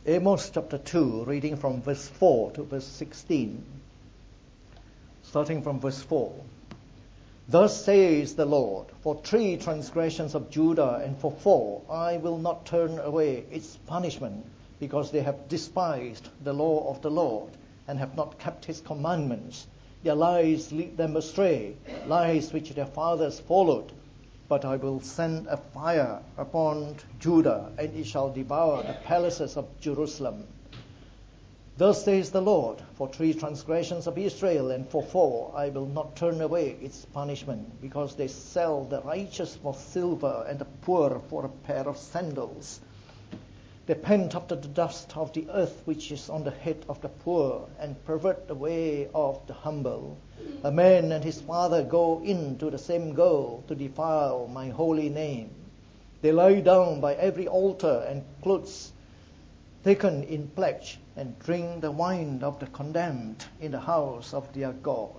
Amos chapter 2, reading from verse 4 to verse 16. Starting from verse 4. Thus says the Lord, for 3 transgressions of Judah, and for 4, I will not turn away its punishment, because they have despised the law of the Lord, and have not kept his commandments. Their lies lead them astray, lies which their fathers followed. But I will send a fire upon Judah, and it shall devour the palaces of Jerusalem. Thus says the Lord, for 3 transgressions of Israel, and for 4, I will not turn away its punishment, because they sell the righteous for silver, and the poor for a pair of sandals. They pant after the dust of the earth which is on the head of the poor, and pervert the way of the humble. A man and his father go into the same goal, to defile my holy name. They lie down by every altar, and clothes taken in pledge, and drink the wine of the condemned in the house of their God.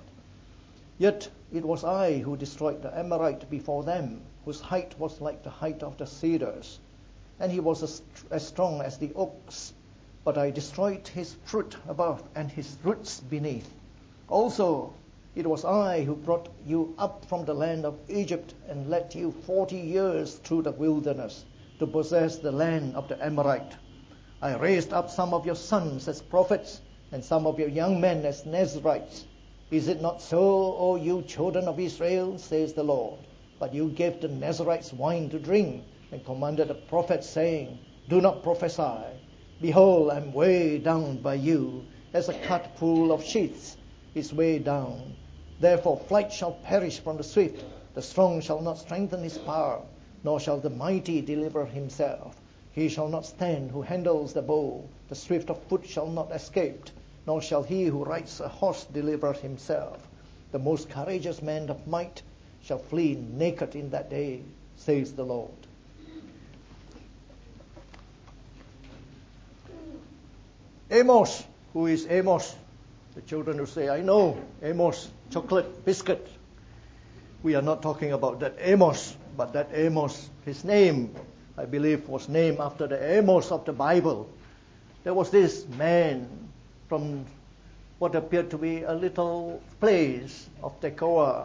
Yet it was I who destroyed the Amorite before them, whose height was like the height of the cedars, and he was as strong as the oaks. But I destroyed his fruit above and his roots beneath. Also it was I who brought you up from the land of Egypt, and led you 40 years through the wilderness, to possess the land of the Amorite. I raised up some of your sons as prophets, and some of your young men as Nazirites. Is it not so, O you children of Israel, says the Lord? But you gave the Nazirites wine to drink, and commanded the prophets, saying, do not prophesy. Behold, I am way down by you, as a cart full of sheaths is way down. Therefore flight shall perish from the swift, the strong shall not strengthen his power, nor shall the mighty deliver himself. He shall not stand who handles the bow, the swift of foot shall not escape, nor shall he who rides a horse deliver himself. The most courageous man of might shall flee naked in that day, says the Lord. Amos. Who is Amos? The children will say, I know, Amos, chocolate biscuit. We are not talking about that Amos, but that Amos, his name, I believe, was named after the Amos of the Bible. There was this man from what appeared to be a little place of Tekoa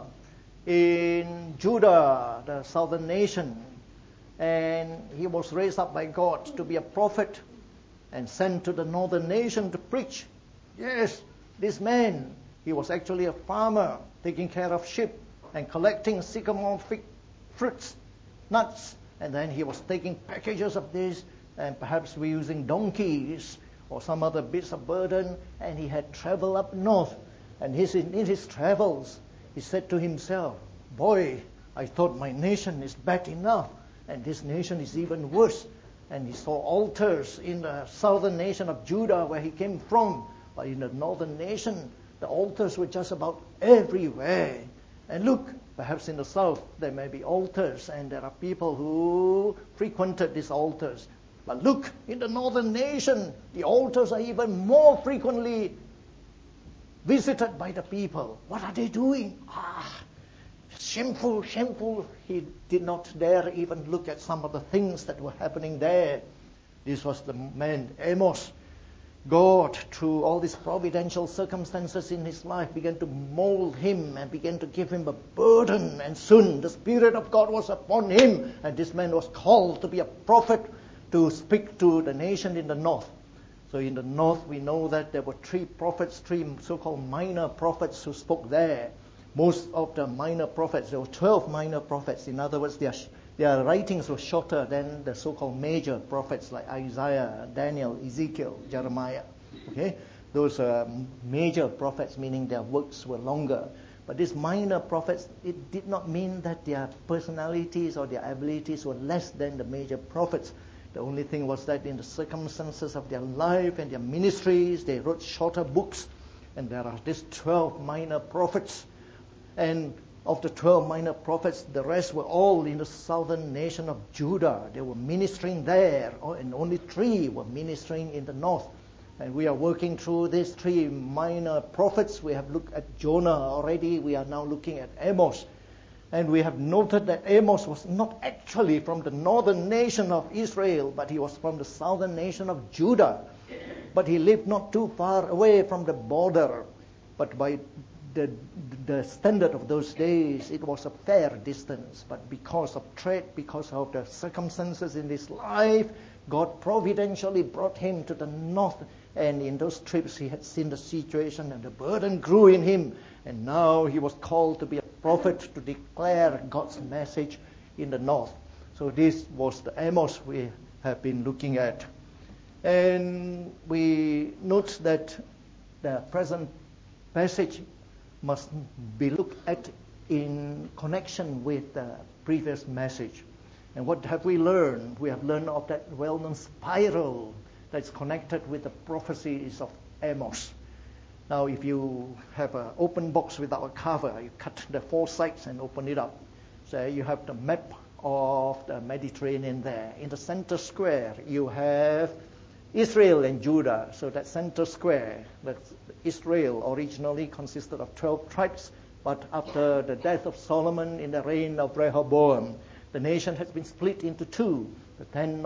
in Judah, the southern nation. And he was raised up by God to be a prophet and sent to the northern nation to preach. Yes, this man, he was actually a farmer, taking care of sheep and collecting sycamore fig fruits, nuts, and then he was taking packages of this, and perhaps we're using donkeys or some other bits of burden, and he had traveled up north. And in his travels, he said to himself, boy, I thought my nation is bad enough, and this nation is even worse. And he saw altars in the southern nation of Judah, where he came from. But in the northern nation, the altars were just about everywhere. And look, perhaps in the south, there may be altars, and there are people who frequented these altars. But look, in the northern nation, the altars are even more frequently visited by the people. What are they doing? Shameful, shameful. He did not dare even look at some of the things that were happening there. This was the man, Amos. God, through all these providential circumstances in his life, began to mold him and began to give him a burden. And soon the Spirit of God was upon him. And this man was called to be a prophet, to speak to the nation in the north. So in the north, we know that there were 3 prophets, 3 so-called minor prophets who spoke there. Most of the minor prophets, there were 12 minor prophets. In other words, their writings were shorter than the so-called major prophets like Isaiah, Daniel, Ezekiel, Jeremiah. Okay, those are major prophets, meaning their works were longer. But these minor prophets, it did not mean that their personalities or their abilities were less than the major prophets. The only thing was that in the circumstances of their life and their ministries, they wrote shorter books. And there are these 12 minor prophets. And of the 12 minor prophets, the rest were all in the southern nation of Judah. They were ministering there, and only 3 were ministering in the north. And we are working through these 3 minor prophets. We have looked at Jonah already. We are now looking at Amos. And we have noted that Amos was not actually from the northern nation of Israel, but he was from the southern nation of Judah. But he lived not too far away from the border. But by the standard of those days, it was a fair distance. But because of trade, because of the circumstances in his life, God providentially brought him to the north. And in those trips, he had seen the situation, and the burden grew in him. And now he was called to be a prophet to declare God's message in the north. So this was the Amos we have been looking at. And we note that the present passage must be looked at in connection with the previous message. And what have we learned? We have learned of that well-known spiral that's connected with the prophecies of Amos. Now, if you have an open box without a cover, you cut the four sides and open it up. So you have the map of the Mediterranean there. In the center square, you have Israel and Judah. So that center square, that's Israel, originally consisted of 12 tribes, but after the death of Solomon in the reign of Rehoboam, the nation has been split into two. The 10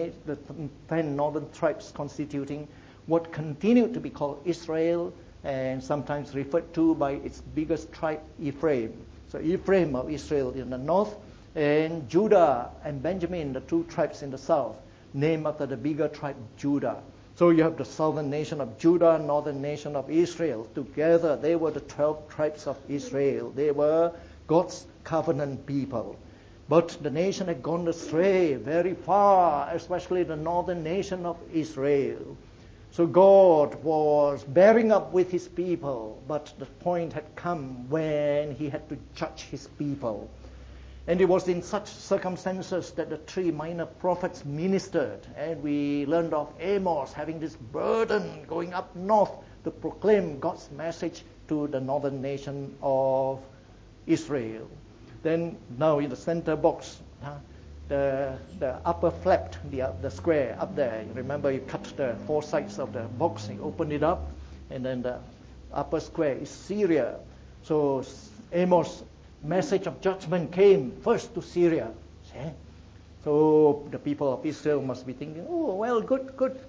northern tribes constituting what continued to be called Israel, and sometimes referred to by its biggest tribe, Ephraim. So Ephraim of Israel in the north, and Judah and Benjamin, the two tribes in the south, named after the bigger tribe, Judah. So you have the southern nation of Judah, northern nation of Israel. Together, they were the 12 tribes of Israel. They were God's covenant people. But the nation had gone astray very far, especially the northern nation of Israel. So God was bearing up with his people, but the point had come when he had to judge his people. And it was in such circumstances that the three minor prophets ministered. And we learned of Amos having this burden going up north to proclaim God's message to the northern nation of Israel. Then now in the center box, the upper flap, the square up there, you remember you cut the four sides of the box, you open it up, and then the upper square is Syria. So Amos' message of judgment came first to Syria. See? So the people of Israel must be thinking, oh, well, good.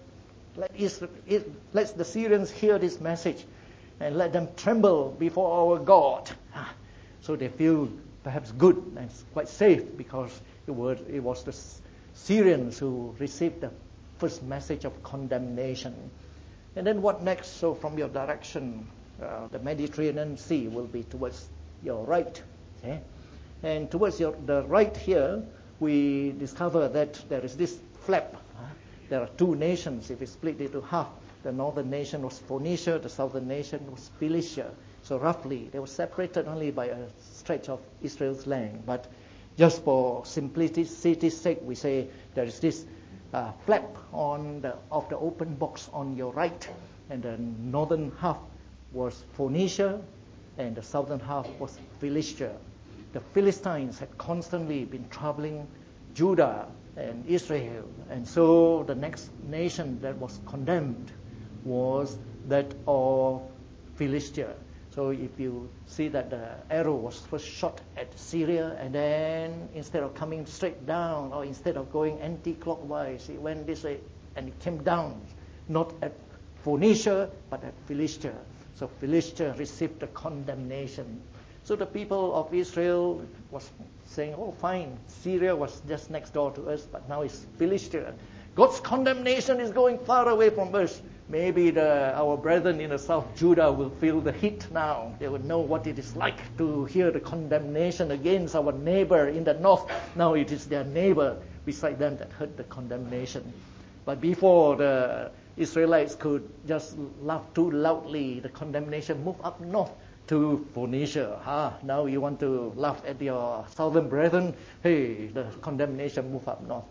Let the Syrians hear this message and let them tremble before our God. So they feel perhaps good and quite safe because it was the Syrians who received the first message of condemnation. And then what next? So from your direction, the Mediterranean Sea will be towards your right. Okay? And towards the right here, we discover that there is this flap. There are two nations. If we split it into half, the northern nation was Phoenicia, the southern nation was Philistia. So roughly, they were separated only by a stretch of Israel's land. But just for simplicity's sake, we say there is this flap of the open box on your right, and the northern half was Phoenicia, and the southern half was Philistia. The Philistines had constantly been troubling Judah and Israel, and so the next nation that was condemned was that of Philistia. So if you see that the arrow was first shot at Syria, and then instead of coming straight down, or instead of going anti-clockwise, it went this way, and it came down, not at Phoenicia, but at Philistia. So Philistia received the condemnation. So the people of Israel was saying, oh, fine, Syria was just next door to us, but now it's Philistia. God's condemnation is going far away from us. Maybe our brethren in the south, Judah, will feel the heat now. They will know what it is like to hear the condemnation against our neighbor in the north. Now it is their neighbor beside them that heard the condemnation. But before the Israelites could just laugh too loudly, the condemnation moved up north to Phoenicia. Now you want to laugh at your southern brethren? Hey, the condemnation moved up north.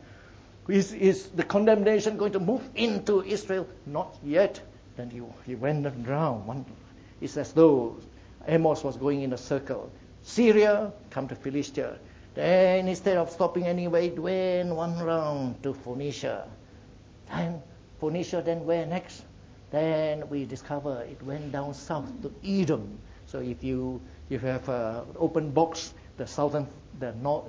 Is the condemnation going to move into Israel? Not yet. Then he went around. It's as though Amos was going in a circle. Syria, come to Philistia. Then instead of stopping anyway, it went one round to Phoenicia. Then Phoenicia, then where next? Then we discover it went down south to Edom. So if you have an open box, the southern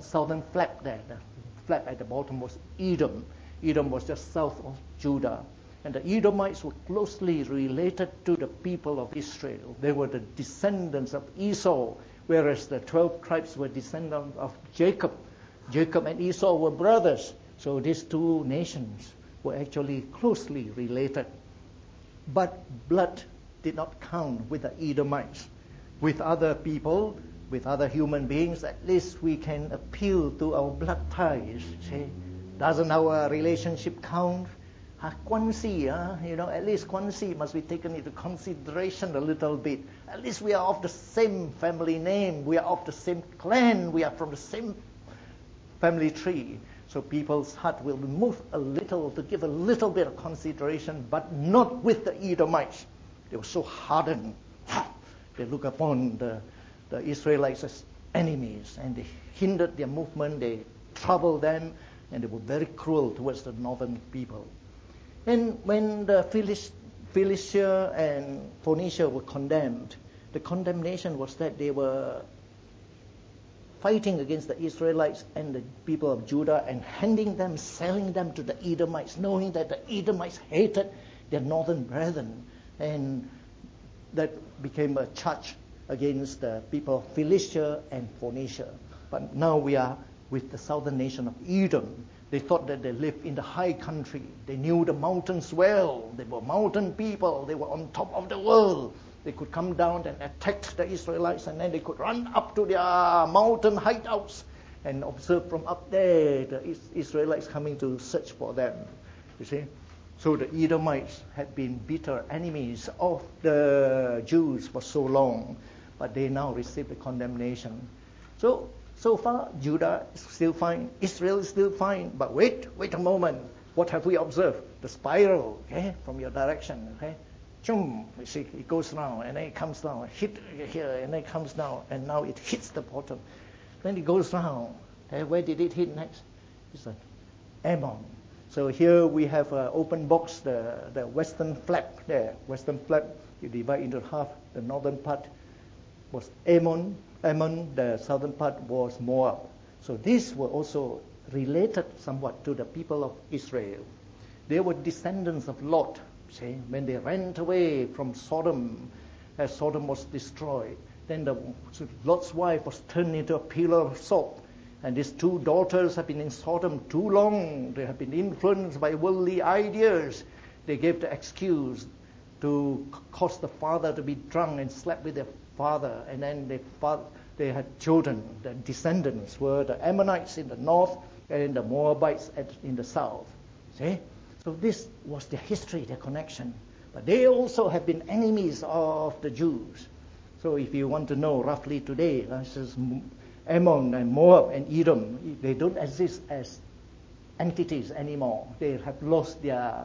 flap there, the flap at the bottom was Edom. Edom was just south of Judah. And the Edomites were closely related to the people of Israel. They were the descendants of Esau, whereas the 12 tribes were descendants of Jacob. Jacob and Esau were brothers. So these two nations were actually closely related. But blood did not count with the Edomites. With other people, with other human beings, at least we can appeal to our blood ties. See? Doesn't our relationship count? At least Kwanzi must be taken into consideration a little bit. At least we are of the same family name. We are of the same clan. We are from the same family tree. So people's heart will be moved a little to give a little bit of consideration, but not with the Edomites. They were so hardened. They look upon the Israelites as enemies, and they hindered their movement. They troubled them, and they were very cruel towards the northern people. And when the Philistia and Phoenicia were condemned, the condemnation was that they were fighting against the Israelites and the people of Judah and selling them to the Edomites, knowing that the Edomites hated their northern brethren. And that became a charge against the people of Philistia and Phoenicia. But now we are with the southern nation of Edom. They thought that they lived in the high country. They knew the mountains well. They were mountain people. They were on top of the world. They could come down and attack the Israelites, and then they could run up to their mountain hideouts and observe from up there the Israelites coming to search for them. You see? So the Edomites had been bitter enemies of the Jews for so long, but they now received the condemnation. So far, Judah is still fine, Israel is still fine, but wait a moment. What have we observed? The spiral, okay, from your direction, okay? You see, it goes down, and then it comes down, hit here, and then it comes down, and now it hits the bottom. Then it goes down. And where did it hit next? It's like Ammon. So here we have an open box, the western flap there. Western flap, you divide into half. The northern part was Ammon, the southern part was Moab. So these were also related somewhat to the people of Israel. They were descendants of Lot. See, when they ran away from Sodom, as Sodom was destroyed, then Lot's wife was turned into a pillar of salt. And these two daughters have been in Sodom too long. They have been influenced by worldly ideas. They gave the excuse to cause the father to be drunk and slept with their father. And then they had children. The descendants were the Ammonites in the north and the Moabites in the south. See? So this was their history, their connection. But they also have been enemies of the Jews. So if you want to know roughly today, Ammon and Moab and Edom, they don't exist as entities anymore. They have lost their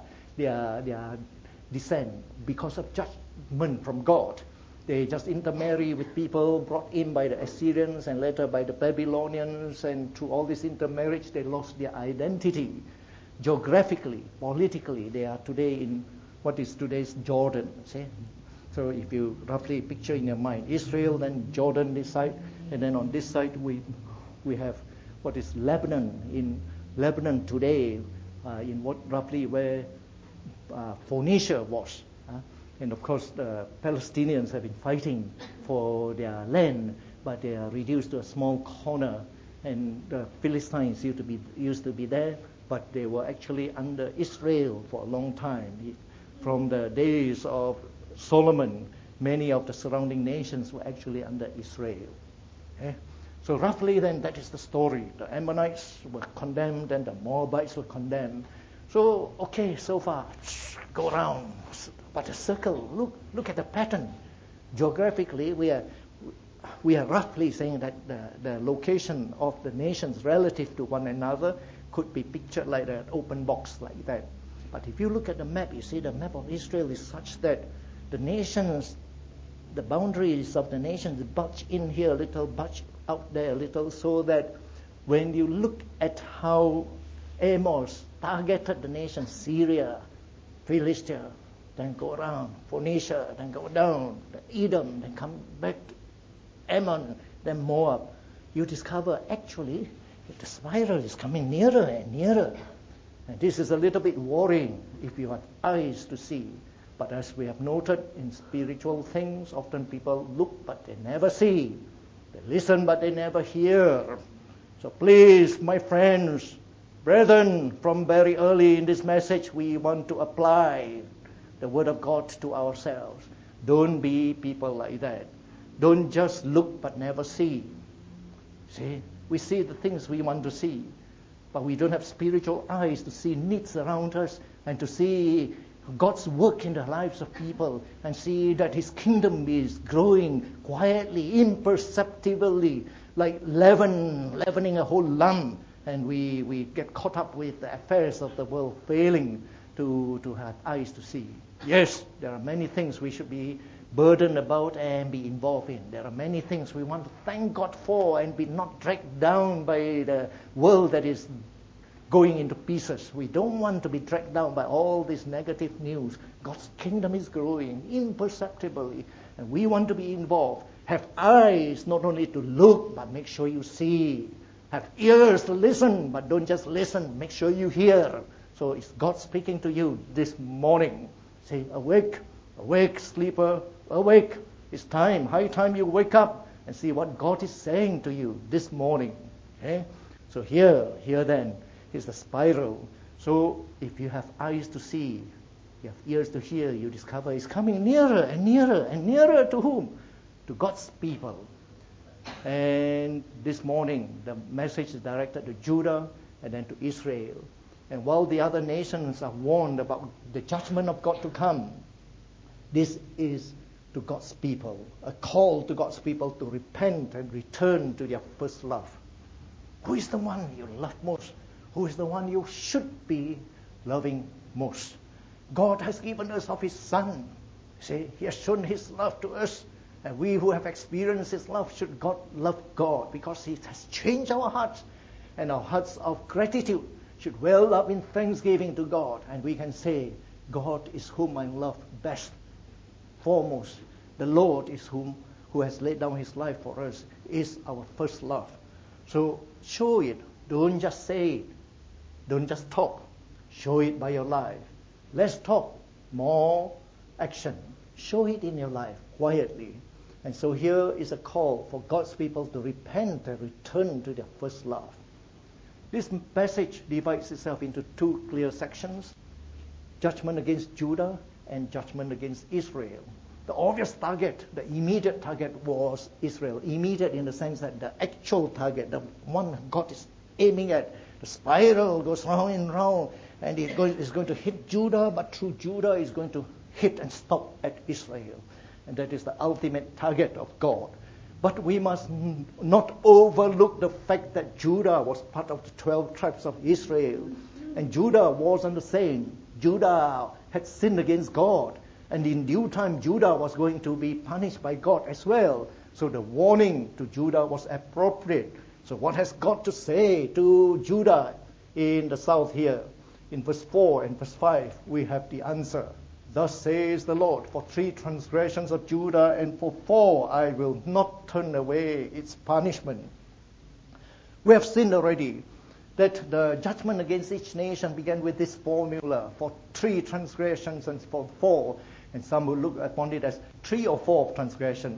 descent because of judgment from God. They just intermarry with people brought in by the Assyrians and later by the Babylonians, and through all this intermarriage, they lost their identity. Geographically, politically, they are today in what is today's Jordan. See? So if you roughly picture in your mind Israel, then Jordan this side, and then on this side we have what is Lebanon. In Lebanon today, in what roughly where Phoenicia was. And of course the Palestinians have been fighting for their land, but they are reduced to a small corner. And the Philistines used to be there, but they were actually under Israel for a long time. From the days of Solomon, many of the surrounding nations were actually under Israel. Okay? So roughly then, that is the story. The Ammonites were condemned and the Moabites were condemned. So, okay, so far, go around. But a circle, look at the pattern. Geographically, we are roughly saying that the location of the nations relative to one another could be pictured like an open box like that. But if you look at the map, you see the map of Israel is such that the nations, the boundaries of the nations bulge in here a little, bulge out there a little, so that when you look at how Amos targeted the nations, Syria, Philistia, then go around, Phoenicia, then go down, Edom, then come back to Ammon, then Moab, you discover actually that the spiral is coming nearer and nearer. And this is a little bit worrying if you have eyes to see. But as we have noted in spiritual things, often people look but they never see. They listen but they never hear. So please, my friends, brethren, from very early in this message, we want to apply the Word of God to ourselves. Don't be people like that. Don't just look but never see. See, we see the things we want to see, but we don't have spiritual eyes to see needs around us and to see God's work in the lives of people and see that His kingdom is growing quietly, imperceptibly, like leavening a whole lump, and we get caught up with the affairs of the world, failing to have eyes to see. Yes, there are many things we should be burdened about and be involved in. There are many things we want to thank God for and be not dragged down by the world that is going into pieces. We don't want to be dragged down by all this negative news. God's kingdom is growing imperceptibly, and we want to be involved. Have eyes not only to look, but make sure you see. Have ears to listen, but don't just listen. Make sure you hear. So it's God speaking to you this morning. Say, awake, awake, sleeper, awake. It's time, high time you wake up and see what God is saying to you this morning. Okay? So here then is the spiral. So if you have eyes to see, you have ears to hear, you discover it's coming nearer and nearer and nearer to whom? To God's people. And this morning, the message is directed to Judah and then to Israel. And while the other nations are warned about the judgment of God to come, this is to God's people, a call to God's people to repent and return to their first love. Who is the one you love most? Who is the one you should be loving most? God has given us of His Son. See, He has shown His love to us. And we who have experienced His love should love God because He has changed our hearts. And our hearts of gratitude should well up in thanksgiving to God. And we can say, God is whom I love best, foremost. The Lord is who has laid down His life for us, is our first love. So show it. Don't just say it. Don't just talk. Show it by your life. Less talk, more action. Show it in your life quietly. And so here is a call for God's people to repent and return to their first love. This passage divides itself into two clear sections: judgment against Judah and judgment against Israel. The obvious target, the immediate target was Israel. Immediate in the sense that the actual target, the one God is aiming at, the spiral goes round and round, and it's going to hit Judah, but through Judah it's going to hit and stop at Israel. And that is the ultimate target of God. But we must not overlook the fact that Judah was part of the 12 tribes of Israel. And Judah wasn't the same. Judah had sinned against God. And in due time, Judah was going to be punished by God as well. So the warning to Judah was appropriate. So what has God to say to Judah in the south here? In verse 4 and verse 5, we have the answer. Thus says the Lord, for 3 transgressions of Judah and for 4 I will not turn away its punishment. We have seen already that the judgment against each nation began with this formula, for 3 transgressions and for 4. And some will look upon it as 3 or 4 transgression.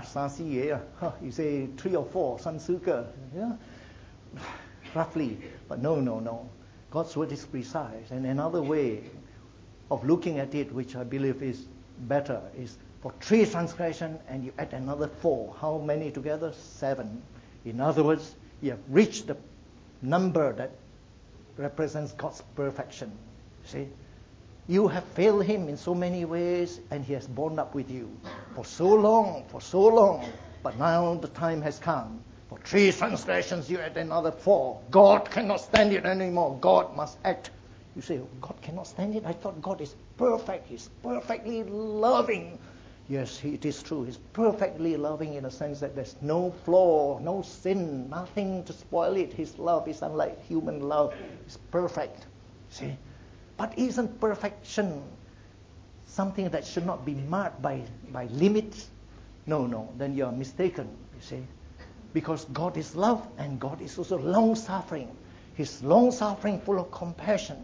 You say 3 or 4, sansuka. Yeah? Roughly. But no. God's word is precise. And another way of looking at it, which I believe is better, is for 3 transgression and you add another 4. How many together? 7. In other words, you have reached the number that represents God's perfection. See? You have failed Him in so many ways, and He has borne up with you for so long. But now the time has come. For 3 transgressions, you add another 4. God cannot stand it anymore. God must act. You say, God cannot stand it? I thought God is perfect. He's perfectly loving. Yes, it is true. He's perfectly loving in the sense that there's no flaw, no sin, nothing to spoil it. His love is unlike human love. It's perfect. See? But isn't perfection something that should not be marked by limits? No. Then you are mistaken, you see. Because God is love and God is also long-suffering. He's long-suffering, full of compassion.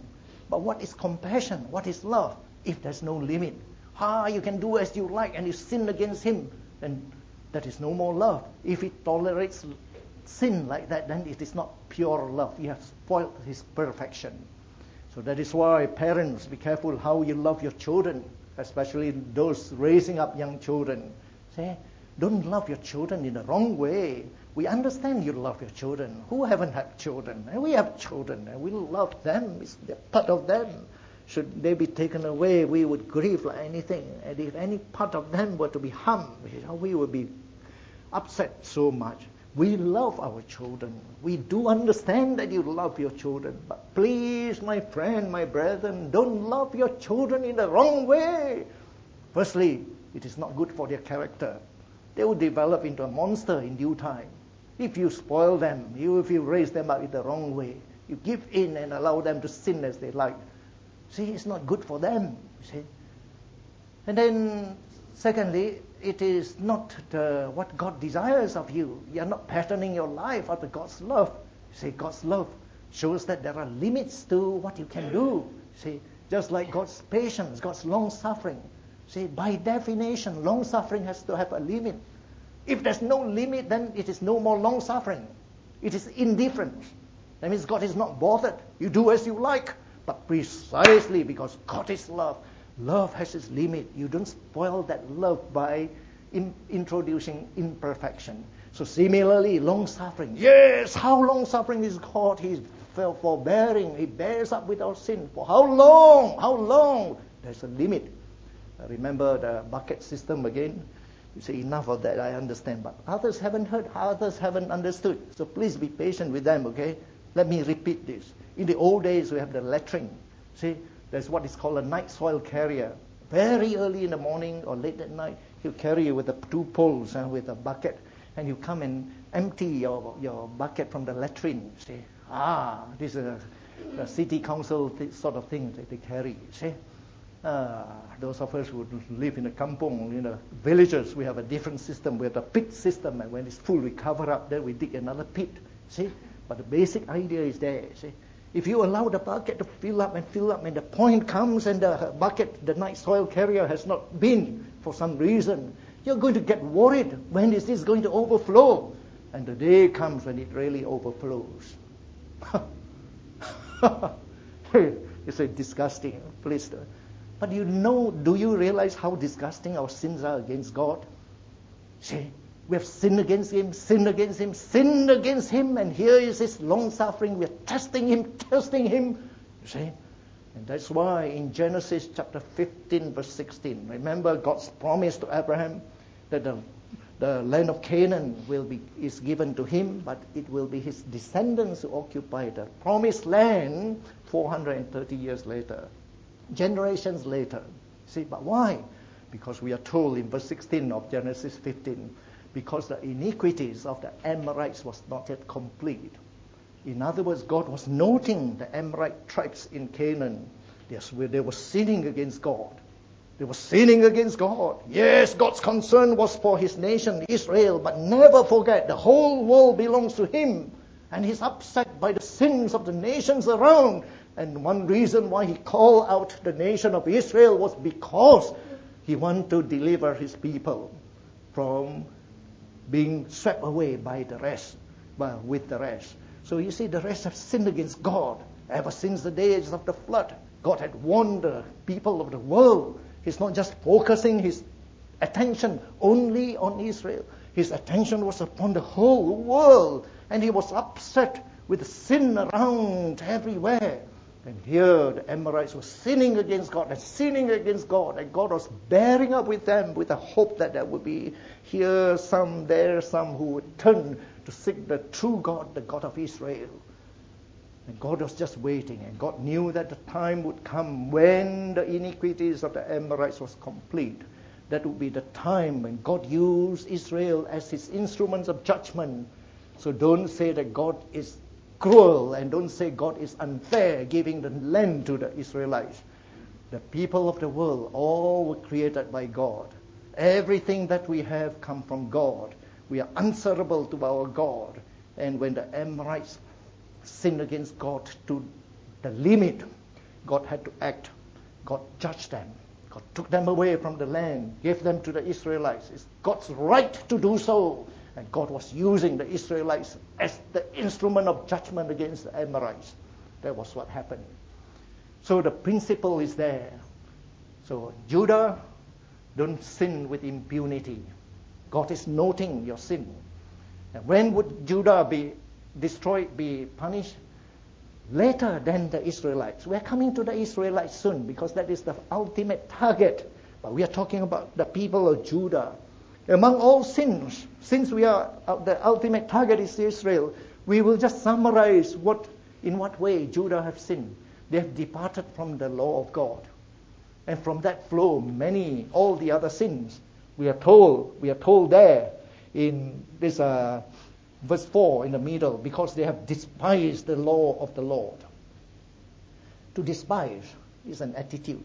But what is compassion? What is love? If there's no limit. You can do as you like and you sin against him, then that is no more love. If he tolerates sin like that, then it is not pure love. You have spoiled his perfection. So that is why parents, be careful how you love your children, especially those raising up young children. Say, don't love your children in the wrong way. We understand you love your children. Who haven't had children? And we have children, and we love them. It's part of them. Should they be taken away, we would grieve like anything. And if any part of them were to be harmed, we would be upset so much. We love our children. We do understand that you love your children. But please, my friend, my brethren, don't love your children in the wrong way. Firstly, it is not good for their character. They will develop into a monster in due time. If you spoil them, if you raise them up in the wrong way, you give in and allow them to sin as they like. See, it's not good for them, you see. And then, secondly, it is not what God desires of you. You are not patterning your life after God's love. See, God's love shows that there are limits to what you can do. See, just like God's patience, God's long-suffering. See, by definition, long-suffering has to have a limit. If there's no limit, then it is no more long-suffering. It is indifference. That means God is not bothered. You do as you like. But precisely because God is love, love has its limit. You don't spoil that love by introducing imperfection. So similarly, long-suffering. Yes, how long-suffering is God? He's forbearing. He bears up with our sin. For how long? How long? There's a limit. Remember the bucket system again? You say, enough of that, I understand. But others haven't heard, others haven't understood. So please be patient with them, okay? Let me repeat this. In the old days, we have the latrine. See, there's what is called a night soil carrier. Very early in the morning or late at night, he'll carry you with the 2 poles and with a bucket. And you come and empty your bucket from the latrine. See, this is a city council sort of thing that they carry. See, those of us who live in the kampong, in the villages, we have a different system. We have a pit system, and when it's full, we cover up. Then we dig another pit. See, but the basic idea is there. See, if you allow the bucket to fill up, and the point comes and the bucket, the night soil carrier, has not been for some reason, you're going to get worried. When is this going to overflow? And the day comes when it really overflows. It's a disgusting place. But do you realize how disgusting our sins are against God? See, we have sinned against Him, sinned against Him, and here is His long-suffering. We are testing Him. You see? And that's why in Genesis chapter 15, verse 16, remember God's promise to Abraham that the land of Canaan is given to him, but it will be his descendants who occupy the promised land 430 years later, generations later. See, but why? Because we are told in verse 16 of Genesis 15, because the iniquities of the Amorites was not yet complete. In other words, God was noting the Amorite tribes in Canaan. Yes, they were sinning against God. They were sinning against God. Yes, God's concern was for His nation, Israel, but never forget the whole world belongs to Him. And He's upset by the sins of the nations around. And one reason why He called out the nation of Israel was because He wanted to deliver His people from being swept away by the rest, with the rest. So you see, the rest have sinned against God. Ever since the days of the flood, God had warned the people of the world. He's not just focusing His attention only on Israel. His attention was upon the whole world. And He was upset with the sin around everywhere. And here the Amorites were sinning against God. And God was bearing up with them with the hope that there would be here some, there some who would turn to seek the true God, the God of Israel. And God was just waiting. And God knew that the time would come when the iniquities of the Amorites was complete. That would be the time when God used Israel as His instruments of judgment. So don't say that God is cruel, and don't say God is unfair giving the land to the Israelites. The people of the world all were created by God. Everything that we have come from God. We are answerable to our God. And when the Amorites sinned against God to the limit, God had to act. God judged them. God took them away from the land, gave them to the Israelites. It's God's right to do so. And God was using the Israelites as the instrument of judgment against the Amorites. That was what happened. So the principle is there. So Judah, don't sin with impunity. God is noting your sin. And when would Judah be destroyed, be punished? Later than the Israelites. We are coming to the Israelites soon because that is the ultimate target. But we are talking about the people of Judah. Among all sins, since we are the ultimate target is Israel, we will just summarize in what way Judah have sinned. They have departed from the law of God. And from that flow all the other sins. We are told there in this verse 4 in the middle, because they have despised the law of the Lord. To despise is an attitude.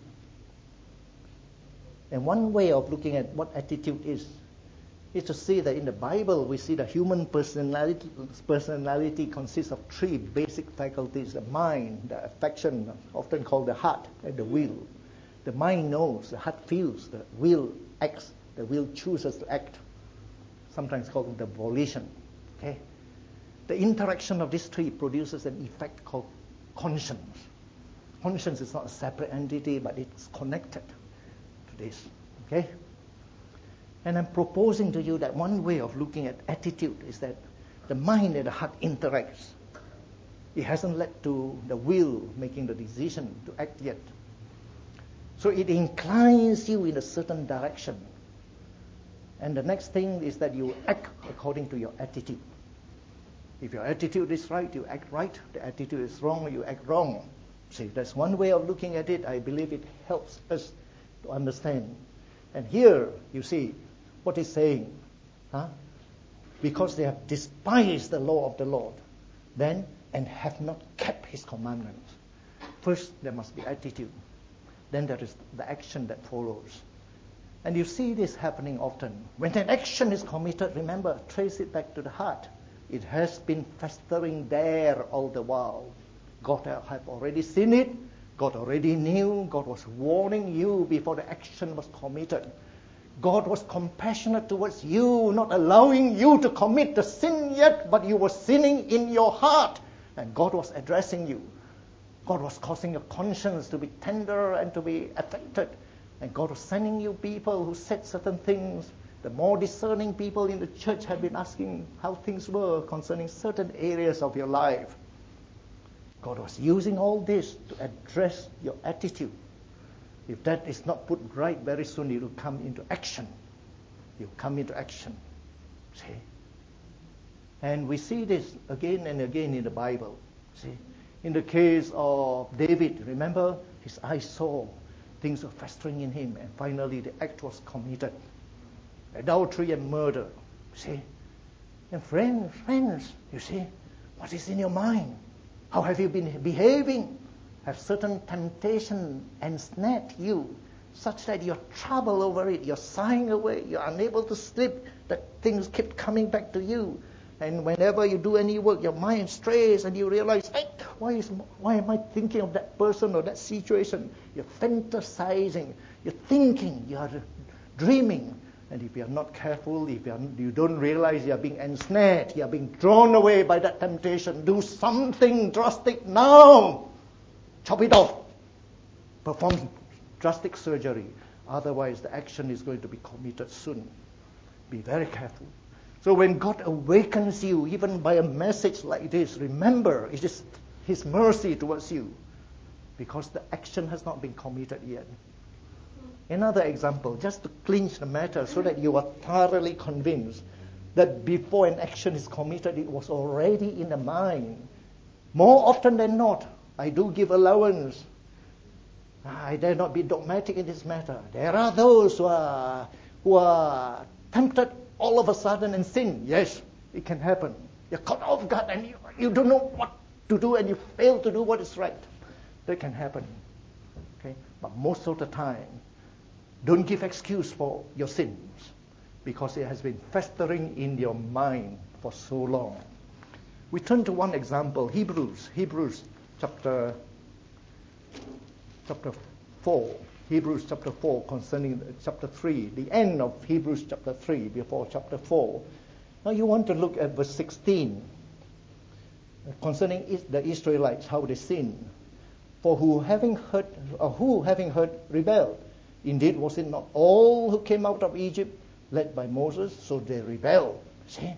And one way of looking at what attitude is to see that in the Bible we see the human personality consists of three basic faculties: the mind, the affection, often called the heart, and the will. The mind knows, the heart feels, the will acts, the will chooses to act, sometimes called the volition. Okay? The interaction of these three produces an effect called conscience. Conscience is not a separate entity, but it's connected to this. Okay? And I'm proposing to you that one way of looking at attitude is that the mind and the heart interacts. It hasn't led to the will making the decision to act yet. So it inclines you in a certain direction. And the next thing is that you act according to your attitude. If your attitude is right, you act right. The attitude is wrong, you act wrong. See, that's one way of looking at it. I believe it helps us to understand. And here, you see what he's saying. Because they have despised the law of the Lord, and have not kept his commandments. First, there must be attitude. Then there is the action that follows. And you see this happening often. When an action is committed, remember, trace it back to the heart. It has been festering there all the while. God had already seen it. God already knew. God was warning you before the action was committed. God was compassionate towards you, not allowing you to commit the sin yet, but you were sinning in your heart. And God was addressing you. God was causing your conscience to be tender and to be affected. And God was sending you people who said certain things. The more discerning people in the church have been asking how things were concerning certain areas of your life. God was using all this to address your attitude. If that is not put right, very soon it will come into action. You come into action. See? And we see this again and again in the Bible. See? In the case of David, remember, his eyes saw things were festering in him, and finally the act was committed. Adultery and murder. See? And friends, you see, what is in your mind? How have you been behaving? Have certain temptation ensnared you such that you're troubled over it, you're sighing away, you're unable to sleep, that things keep coming back to you. And whenever you do any work, your mind strays and you realize, hey, why am I thinking of that person or that situation? You're fantasizing, you're thinking, you're dreaming. And if you're not careful, if you don't realize you're being ensnared, you're being drawn away by that temptation, do something drastic now. Chop it off. Perform drastic surgery. Otherwise, the action is going to be committed soon. Be very careful. So when God awakens you, even by a message like this, remember, it is his mercy towards you, because the action has not been committed yet. Another example, just to clinch the matter so that you are thoroughly convinced that before an action is committed, it was already in the mind. More often than not, I do give allowance. I dare not be dogmatic in this matter. There are those who are tempted all of a sudden and sin. Yes, it can happen. You're caught off guard and you don't know what to do and you fail to do what is right. That can happen. Okay? But most of the time, don't give excuse for your sins, because it has been festering in your mind for so long. We turn to one example, Hebrews chapter chapter 4. Hebrews chapter 4 concerning chapter 3, the end of Hebrews chapter 3 before chapter 4. Now you want to look at verse 16 concerning the Israelites, how they sinned. For who having heard rebelled? Indeed, was it not all who came out of Egypt led by Moses? So they rebelled. See?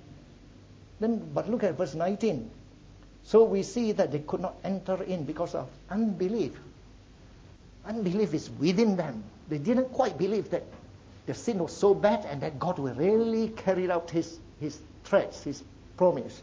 But look at verse 19. So we see that they could not enter in because of unbelief. Unbelief is within them. They didn't quite believe that the sin was so bad and that God will really carry out his threats, his promise.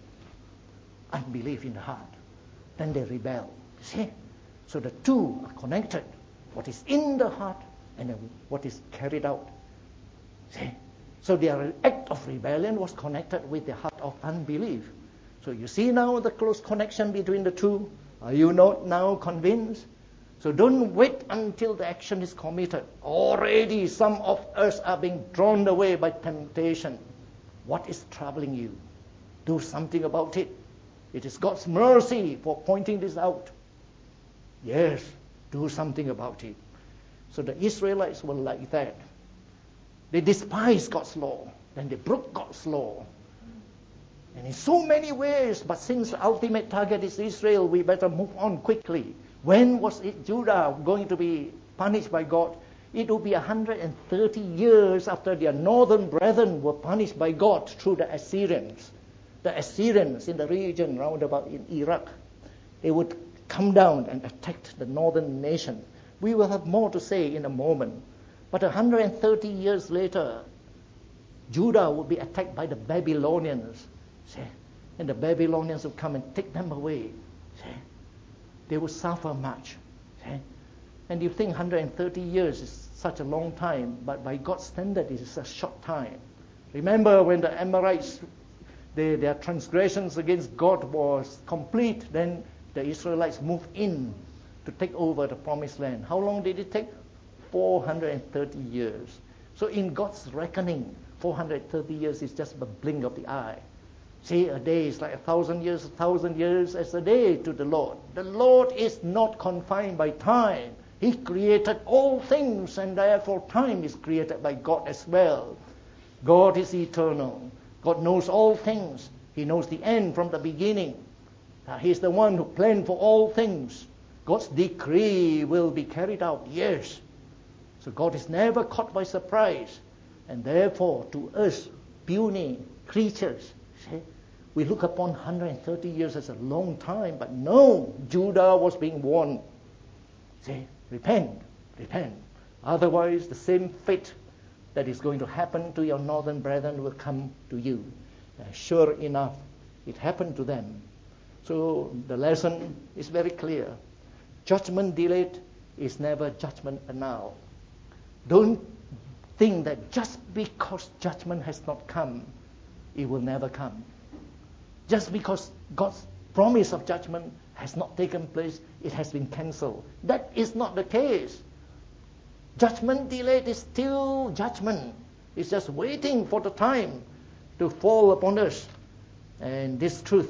Unbelief in the heart. Then they rebel. See? So the two are connected. What is in the heart and then what is carried out. See? So their act of rebellion was connected with the heart of unbelief. So you see now the close connection between the two. Are you not now convinced? So don't wait until the action is committed. Already some of us are being drawn away by temptation. What is troubling you? Do something about it. It is God's mercy for pointing this out. Yes, do something about it. So the Israelites were like that. They despised God's law. Then they broke God's law. And in so many ways, but since the ultimate target is Israel, we better move on quickly. When was Judah going to be punished by God? It will be 130 years after their northern brethren were punished by God through the Assyrians. The Assyrians in the region round about in Iraq, they would come down and attack the northern nation. We will have more to say in a moment. But 130 years later, Judah would be attacked by the Babylonians. See? And the Babylonians would come and take them away. See? They would suffer much. See? And you think 130 years is such a long time, but by God's standard it is a short time. Remember when the Amorites, their transgressions against God was complete, then the Israelites moved in to take over the promised land. How long did it take? 430 years. So in God's reckoning, 430 years is just a blink of the eye. See, a day is like 1,000 years, 1,000 years as a day to the Lord. The Lord is not confined by time. He created all things, and therefore time is created by God as well. God is eternal. God knows all things. He knows the end from the beginning. He's the one who planned for all things. God's decree will be carried out, yes. So God is never caught by surprise. And therefore, to us, puny creatures, see, we look upon 130 years as a long time, but no, Judah was being warned. See, repent. Otherwise, the same fate that is going to happen to your northern brethren will come to you. Sure enough, it happened to them. So the lesson is very clear. Judgment delayed is never judgment annulled. Don't think that just because judgment has not come, it will never come. Just because God's promise of judgment has not taken place, it has been cancelled. That is not the case. Judgment delayed is still judgment. It's just waiting for the time to fall upon us. And this truth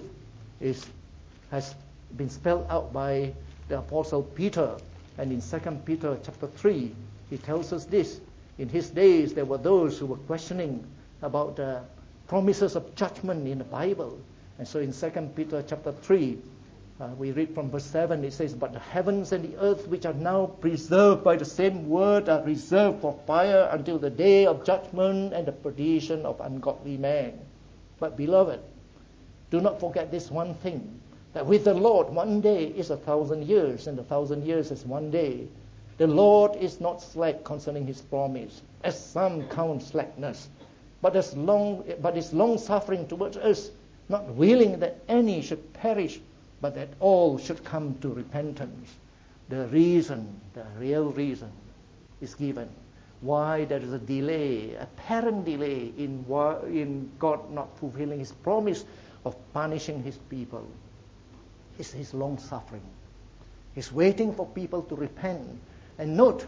has been spelled out by the Apostle Peter. And in 2 Peter chapter 3, he tells us this. In his days, there were those who were questioning about the promises of judgment in the Bible. And so in 2 Peter chapter 3, we read from verse 7, it says, "But the heavens and the earth which are now preserved by the same word are reserved for fire until the day of judgment and the perdition of ungodly men." But beloved, do not forget this one thing, that with the Lord 1 day is 1,000 years, and 1,000 years is 1 day. The Lord is not slack concerning his promise, as some count slackness, but is long suffering towards us, not willing that any should perish, but that all should come to repentance. The real reason is given why there is a delay, apparent delay in God not fulfilling his promise of punishing his people. It's his long suffering. He's waiting for people to repent. And note,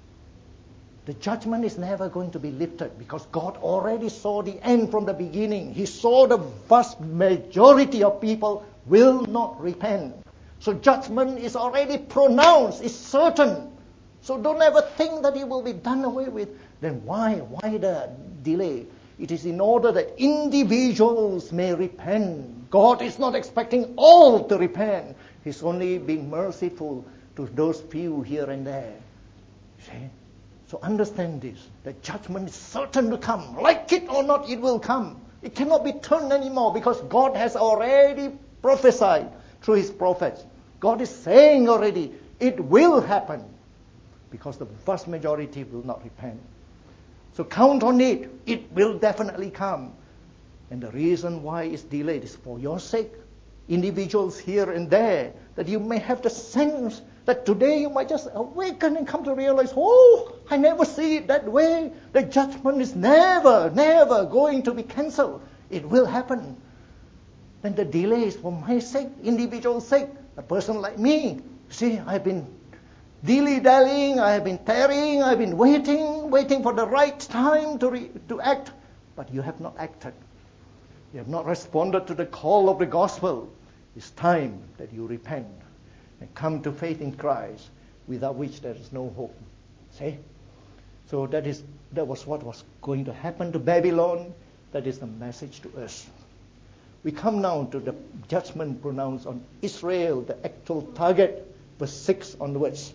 the judgment is never going to be lifted because God already saw the end from the beginning. He saw the vast majority of people will not repent. So judgment is already pronounced, it's certain. So don't ever think that it will be done away with. Then why? Why the delay? It is in order that individuals may repent. God is not expecting all to repent. He's only being merciful to those few here and there. See? So understand this. The judgment is certain to come. Like it or not, it will come. It cannot be turned anymore because God has already prophesied through His prophets. God is saying already, it will happen. Because the vast majority will not repent. So count on it. It will definitely come. And the reason why it's delayed is for your sake. Individuals here and there, that you may have the sense that today you might just awaken and come to realize, oh, I never see it that way. The judgment is never going to be cancelled. It will happen. Then the delay is for my sake, individual sake. A person like me, see, I've been dilly-dallying, I have been tarrying, I've been waiting for the right time to act. But you have not acted. You have not responded to the call of the gospel. It's time that you repent and come to faith in Christ, without which there is no hope. See? So that was what was going to happen to Babylon. That is the message to us. We come now to the judgment pronounced on Israel, the actual target, verse 6 onwards.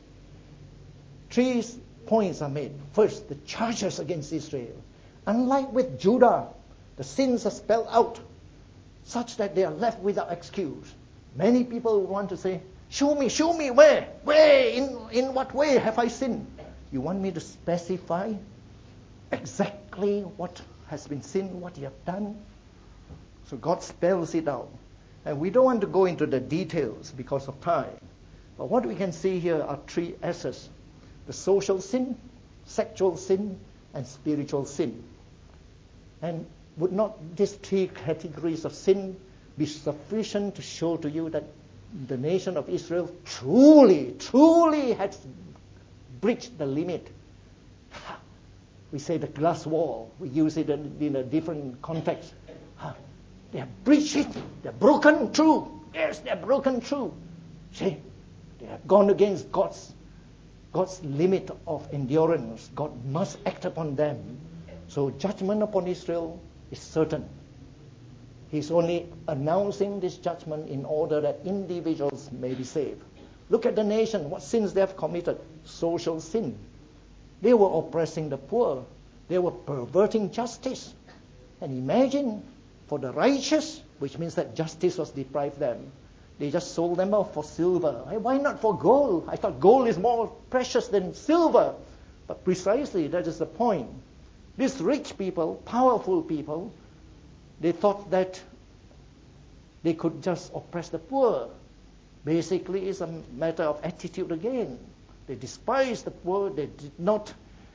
3 points are made. First, the charges against Israel. Unlike with Judah, the sins are spelled out such that they are left without excuse. Many people want to say, show me where, in what way have I sinned? You want me to specify exactly what has been sinned, what you have done? So God spells it out. And we don't want to go into the details because of time. But what we can see here are 3 S's. The social sin, sexual sin, and spiritual sin. And would not these 3 categories of sin be sufficient to show to you that the nation of Israel truly has breached the limit? We say the glass wall. We use it in a different context. They have breached it. They have broken through. Yes, they have broken through. See, they have gone against God's limit of endurance. God must act upon them. So judgment upon Israel is certain. He's only announcing this judgment in order that individuals may be saved. Look at the nation, what sins they have committed. Social sin. They were oppressing the poor. They were perverting justice. And imagine, for the righteous, which means that justice was deprived them, they just sold them off for silver. Why not for gold? I thought gold is more precious than silver. But precisely that is the point. These rich people, powerful people, they thought that they could just oppress the poor. Basically, it's a matter of attitude again. They despised the poor. They did not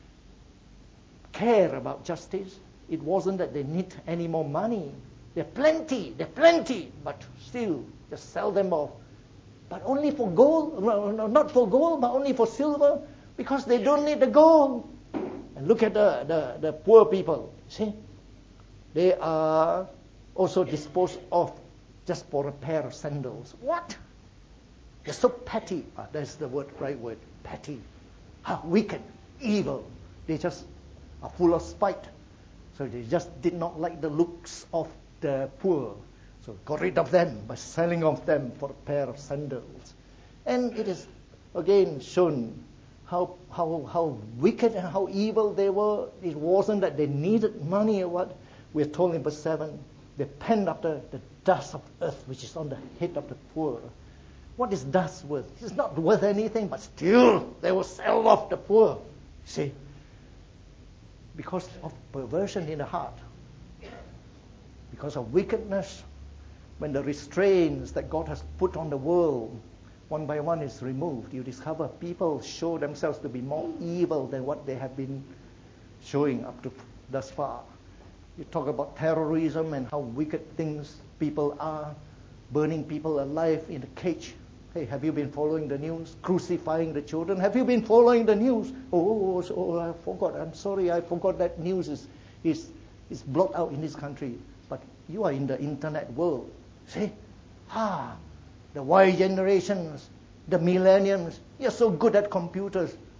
care about justice. It wasn't that they need any more money. They're plenty, but still just sell them off. But only for gold, no, not for gold, but only for silver, because they don't need the gold. And look at the poor people. See, they are also disposed of just for a pair of sandals. What? They're so petty. That's the right word, petty. Wicked, evil. They just are full of spite. So they just did not like the looks of the poor. So got rid of them by selling off them for a pair of sandals. And it is again shown how wicked and how evil they were. It wasn't that they needed money or what. We're told in verse 7, they penned after the dust of earth which is on the head of the poor. What is dust worth? It's not worth anything, but still they will sell off the poor. See? Because of perversion in the heart. Because of wickedness, when the restraints that God has put on the world, one by one is removed, you discover people show themselves to be more evil than what they have been showing up to thus far. You talk about terrorism and how wicked things people are, burning people alive in a cage. Hey, have you been following the news? Crucifying the children. Have you been following the news? Oh, I forgot. I'm sorry, I forgot that news is blocked out in this country. But you are in the internet world. See? The Y generations, the millenniums, you're so good at computers.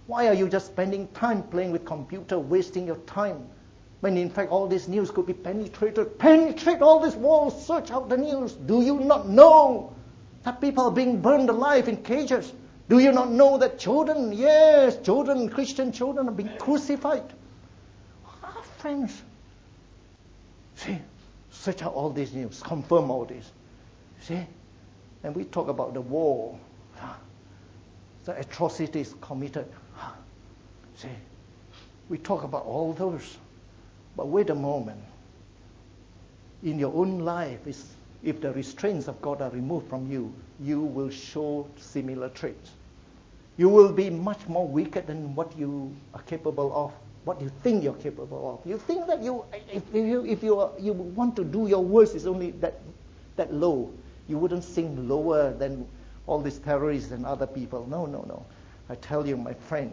Why are you just spending time playing with computer, wasting your time? When in fact all this news could be penetrated. Penetrate all these walls, search out the news. Do you not know that people are being burned alive in cages? Do you not know that children, yes, children, Christian children are being crucified? Ah, friends, see, search out all these news, confirm all this. See, and we talk about the war, the atrocities committed. See, we talk about all those. But wait a moment. In your own life, if the restraints of God are removed from you, you will show similar traits. You will be much more wicked than what you are capable of, what you think you're capable of. You think that if you want to do your worst, is only that low. You wouldn't sink lower than all these terrorists and other people. No. I tell you, my friends,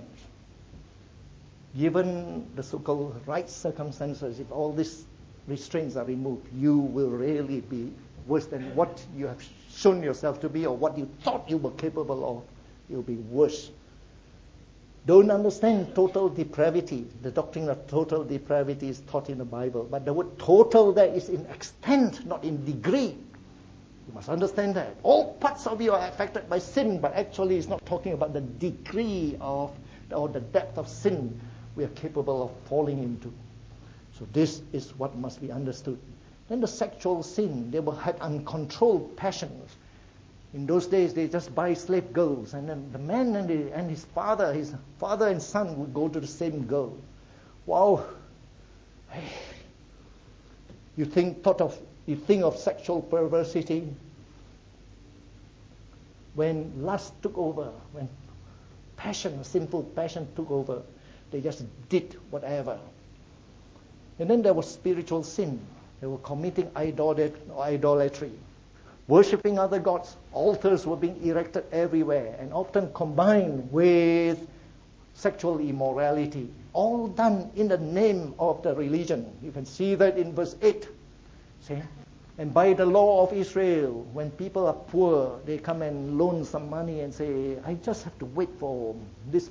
given the so-called right circumstances, if all these restraints are removed, you will really be worse than what you have shown yourself to be or what you thought you were capable of. You'll be worse. Don't understand total depravity. The doctrine of total depravity is taught in the Bible. But the word total there is in extent, not in degree. You must understand that. All parts of you are affected by sin, but actually it's not talking about the degree of or the depth of sin we are capable of falling into. So this is what must be understood. Then the sexual sin, they had uncontrolled passions. In those days, they just buy slave girls, and then the man and his father and son would go to the same girl. Wow! Hey. You think of sexual perversity when lust took over, when passion, simple passion took over. They just did whatever. And then there was spiritual sin. They were committing idolatry, worshipping other gods. Altars were being erected everywhere and often combined with sexual immorality, all done in the name of the religion. You can see that in verse 8. See? And by the law of Israel, when people are poor, they come and loan some money and say, I just have to wait for this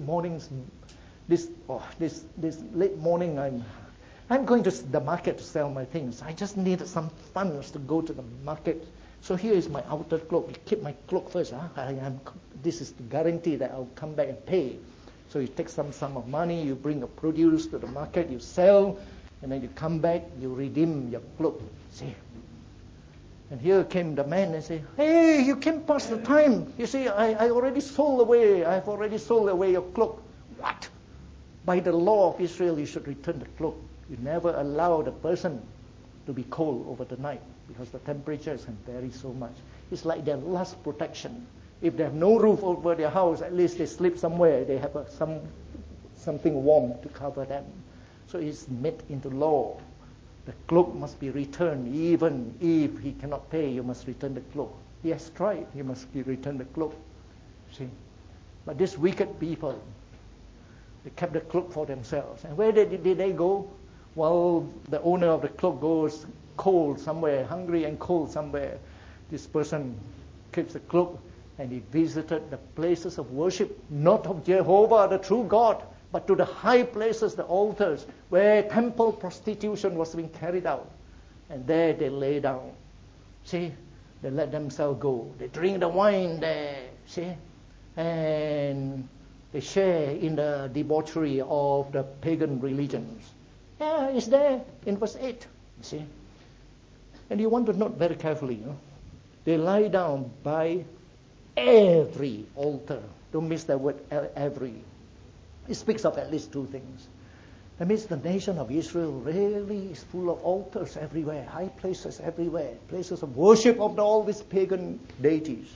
late morning, I'm going to the market to sell my things. I just needed some funds to go to the market. So here is my outer cloak. You keep my cloak first. This is the guarantee that I'll come back and pay. So you take some sum of money, you bring your produce to the market, you sell, and then you come back, you redeem your cloak. See? And here came the man and said, hey, you came past the time. You see, I've already sold away your cloak. What? By the law of Israel, you should return the cloak. You never allow the person to be cold over the night because the temperatures can vary so much. It's like their last protection. If they have no roof over their house, at least they sleep somewhere. They have something warm to cover them. So it's made into law. The cloak must be returned. Even if he cannot pay, you must return the cloak. He has tried. He must return the cloak. See? But these wicked people, they kept the cloak for themselves. And where did they go? Well, the owner of the cloak goes cold somewhere, hungry and cold somewhere. This person keeps the cloak and he visited the places of worship, not of Jehovah, the true God, but to the high places, the altars, where temple prostitution was being carried out. And there they lay down. See? They let themselves go. They drink the wine there. See? And they share in the debauchery of the pagan religions. Yeah, it's there in verse 8. You see? And you want to note very carefully, they lie down by every altar. Don't miss that word, every. It speaks of at least two things. That means the nation of Israel really is full of altars everywhere, high places everywhere, places of worship of all these pagan deities.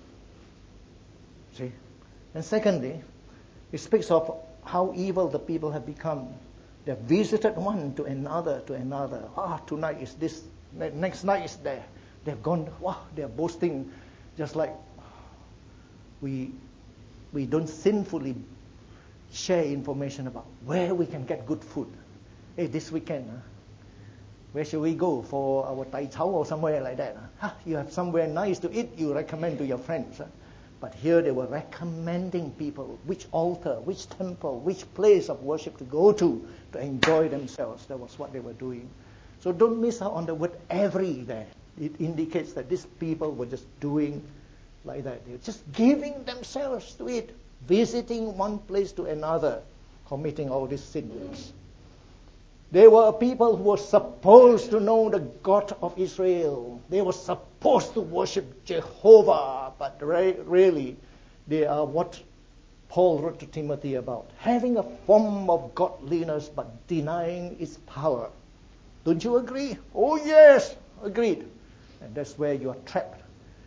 See? And secondly, it speaks of how evil the people have become. They have visited one to another. Tonight is this, next night is there. They've gone, they are boasting, just like we don't sinfully share information about where we can get good food. Hey, this weekend, where shall we go for our Tai Chao or somewhere like that? You have somewhere nice to eat, you recommend to your friends. But here they were recommending people which altar, which temple, which place of worship to go to enjoy themselves. That was what they were doing. So don't miss out on the word every there. It indicates that these people were just doing like that. They were just giving themselves to it, visiting one place to another, committing all these sins. They were a people who were supposed to know the God of Israel. They were supposed to worship Jehovah, but really they are what Paul wrote to Timothy about, having a form of godliness but denying its power. Don't you agree? Oh yes, agreed. And that's where you are trapped.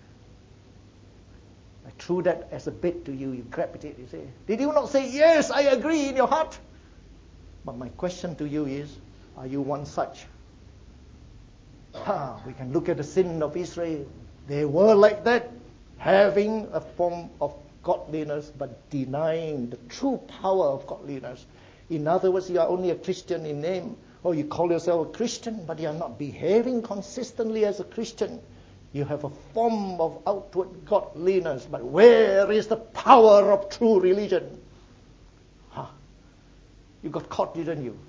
I threw that as a bait to you. You grabbed it. You say, did you not say, yes, I agree in your heart? But my question to you is, are you one such? We can look at the sin of Israel. They were like that, having a form of godliness but denying the true power of godliness. In other words, you are only a Christian in name, or you call yourself a Christian, but you are not behaving consistently as a Christian. You have a form of outward godliness, but where is the power of true religion? You got caught, didn't you?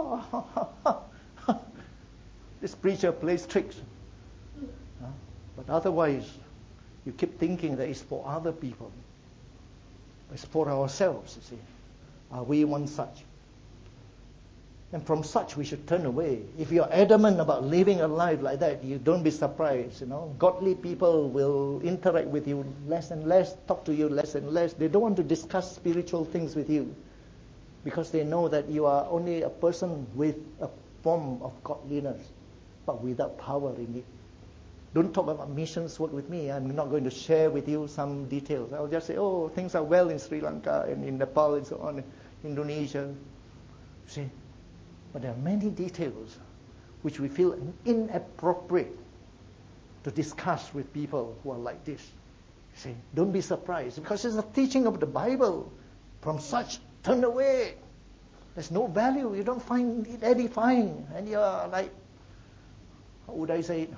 This preacher plays tricks. But otherwise, you keep thinking that it's for other people. It's for ourselves, you see. Are we one such? And from such we should turn away. If you're adamant about living a life like that, you don't be surprised, Godly people will interact with you less and less, talk to you less and less. They don't want to discuss spiritual things with you because they know that you are only a person with a form of godliness, but without power in it. Don't talk about missions work with me. I'm not going to share with you some details. I'll just say, things are well in Sri Lanka and in Nepal and so on, Indonesia. See? But there are many details which we feel inappropriate to discuss with people who are like this. See? Don't be surprised because it's a teaching of the Bible. From such, turn away. There's no value. You don't find it edifying. And you're like, how would I say it?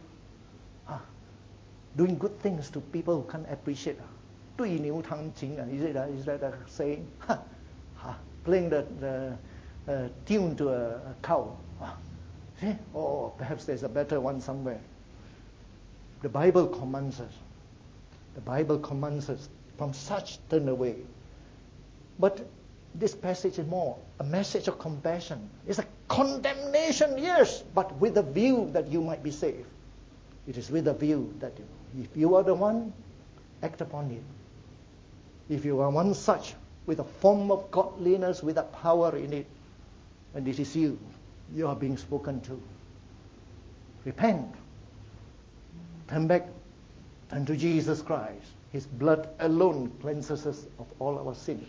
Doing good things to people who can't appreciate. 对牛弹琴, is that a saying? Playing the tune to a cow. See? Perhaps there's a better one somewhere. The Bible commands us. The Bible commands us, from such turn away. But this passage is more a message of compassion. It's a condemnation, yes, but with the view that you might be saved. It is with the view that if you are the one, act upon it. If you are one such, with a form of godliness, with a power in it, and it is you are being spoken to. Repent. Turn back. Turn to Jesus Christ. His blood alone cleanses us of all our sins.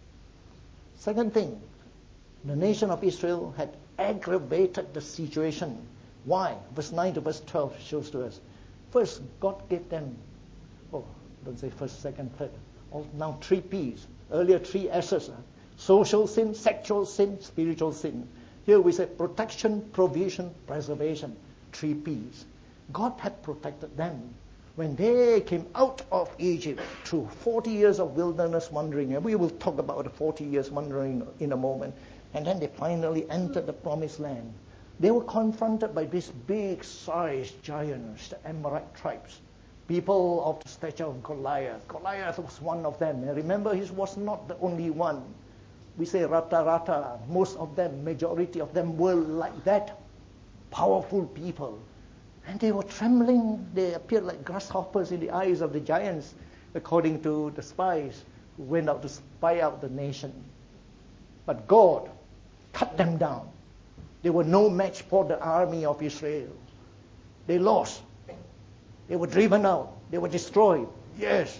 Second thing, the nation of Israel had aggravated the situation. Why? Verse 9 to verse 12 shows to us. First, God gave them, don't say first, second, third. Now 3 P's. Earlier 3 S's. Social sin, sexual sin, spiritual sin. Here we say protection, provision, preservation. 3 P's. God had protected them when they came out of Egypt through 40 years of wilderness wandering. And we will talk about the 40 years wandering in a moment. And then they finally entered the promised land. They were confronted by these big-sized giants, the Amorite tribes, people of the stature of Goliath. Goliath was one of them. And remember, he was not the only one. We say rata. Most of them, majority of them were like that, powerful people. And they were trembling. They appeared like grasshoppers in the eyes of the giants, according to the spies who went out to spy out the nation. But God cut them down. They were no match for the army of Israel. They lost. They were driven out. They were destroyed. Yes.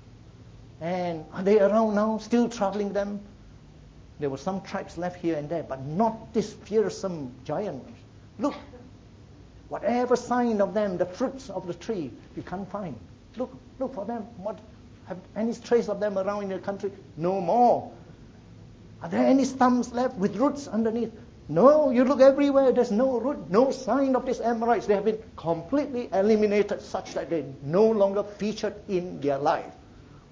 And are they around now, still troubling them? There were some tribes left here and there, but not this fearsome giant. Look, whatever sign of them, the fruits of the tree, you can't find. Look for them. What? Have any trace of them around in the country? No more. Are there any stumps left with roots underneath? No, you look everywhere, there's no root, no sign of these Amorites. They have been completely eliminated such that they no longer featured in their life.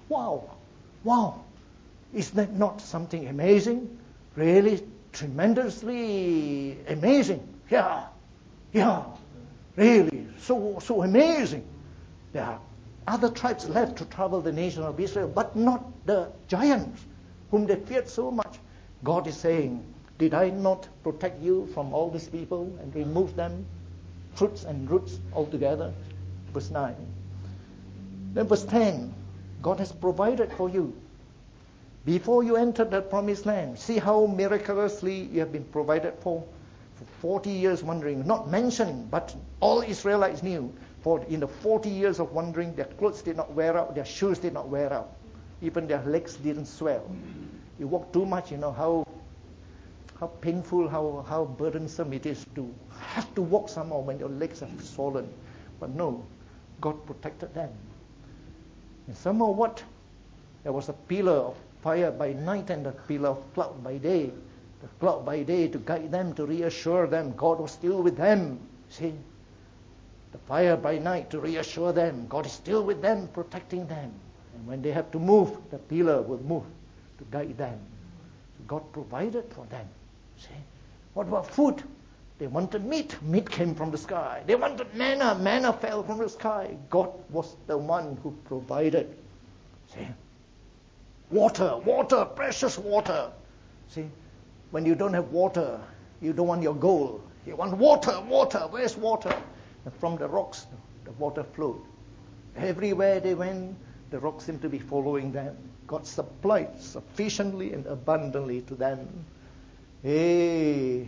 Wow, wow. Is that not something amazing? Really tremendously amazing. Yeah, really, so amazing. There are other tribes left to trouble the nation of Israel, but not the giants whom they feared so much. God is saying, did I not protect you from all these people and remove them, fruits and roots altogether? Verse 9. Then verse 10, God has provided for you. Before you entered the promised land, see how miraculously you have been provided for 40 years wandering. Not mentioned, but all Israelites knew. For in the 40 years of wandering, their clothes did not wear out, their shoes did not wear out. Even their legs didn't swell. You walk too much, you know how painful, how burdensome it is to have to walk somehow when your legs have swollen. But no, God protected them. And somehow what? There was a pillar of fire by night and a pillar of cloud by day. The cloud by day to guide them, to reassure them God was still with them. See? The fire by night to reassure them God is still with them, protecting them. And when they have to move, the pillar will move to guide them. God provided for them. See? What about food? They wanted meat. Meat came from the sky. They wanted manna. Manna fell from the sky. God was the one who provided. See? Water, precious water. See? When you don't have water, you don't want your gold. You want water. Where's water? And from the rocks, the water flowed. Everywhere they went, the rocks seemed to be following them. God supplied sufficiently and abundantly to them. Hey,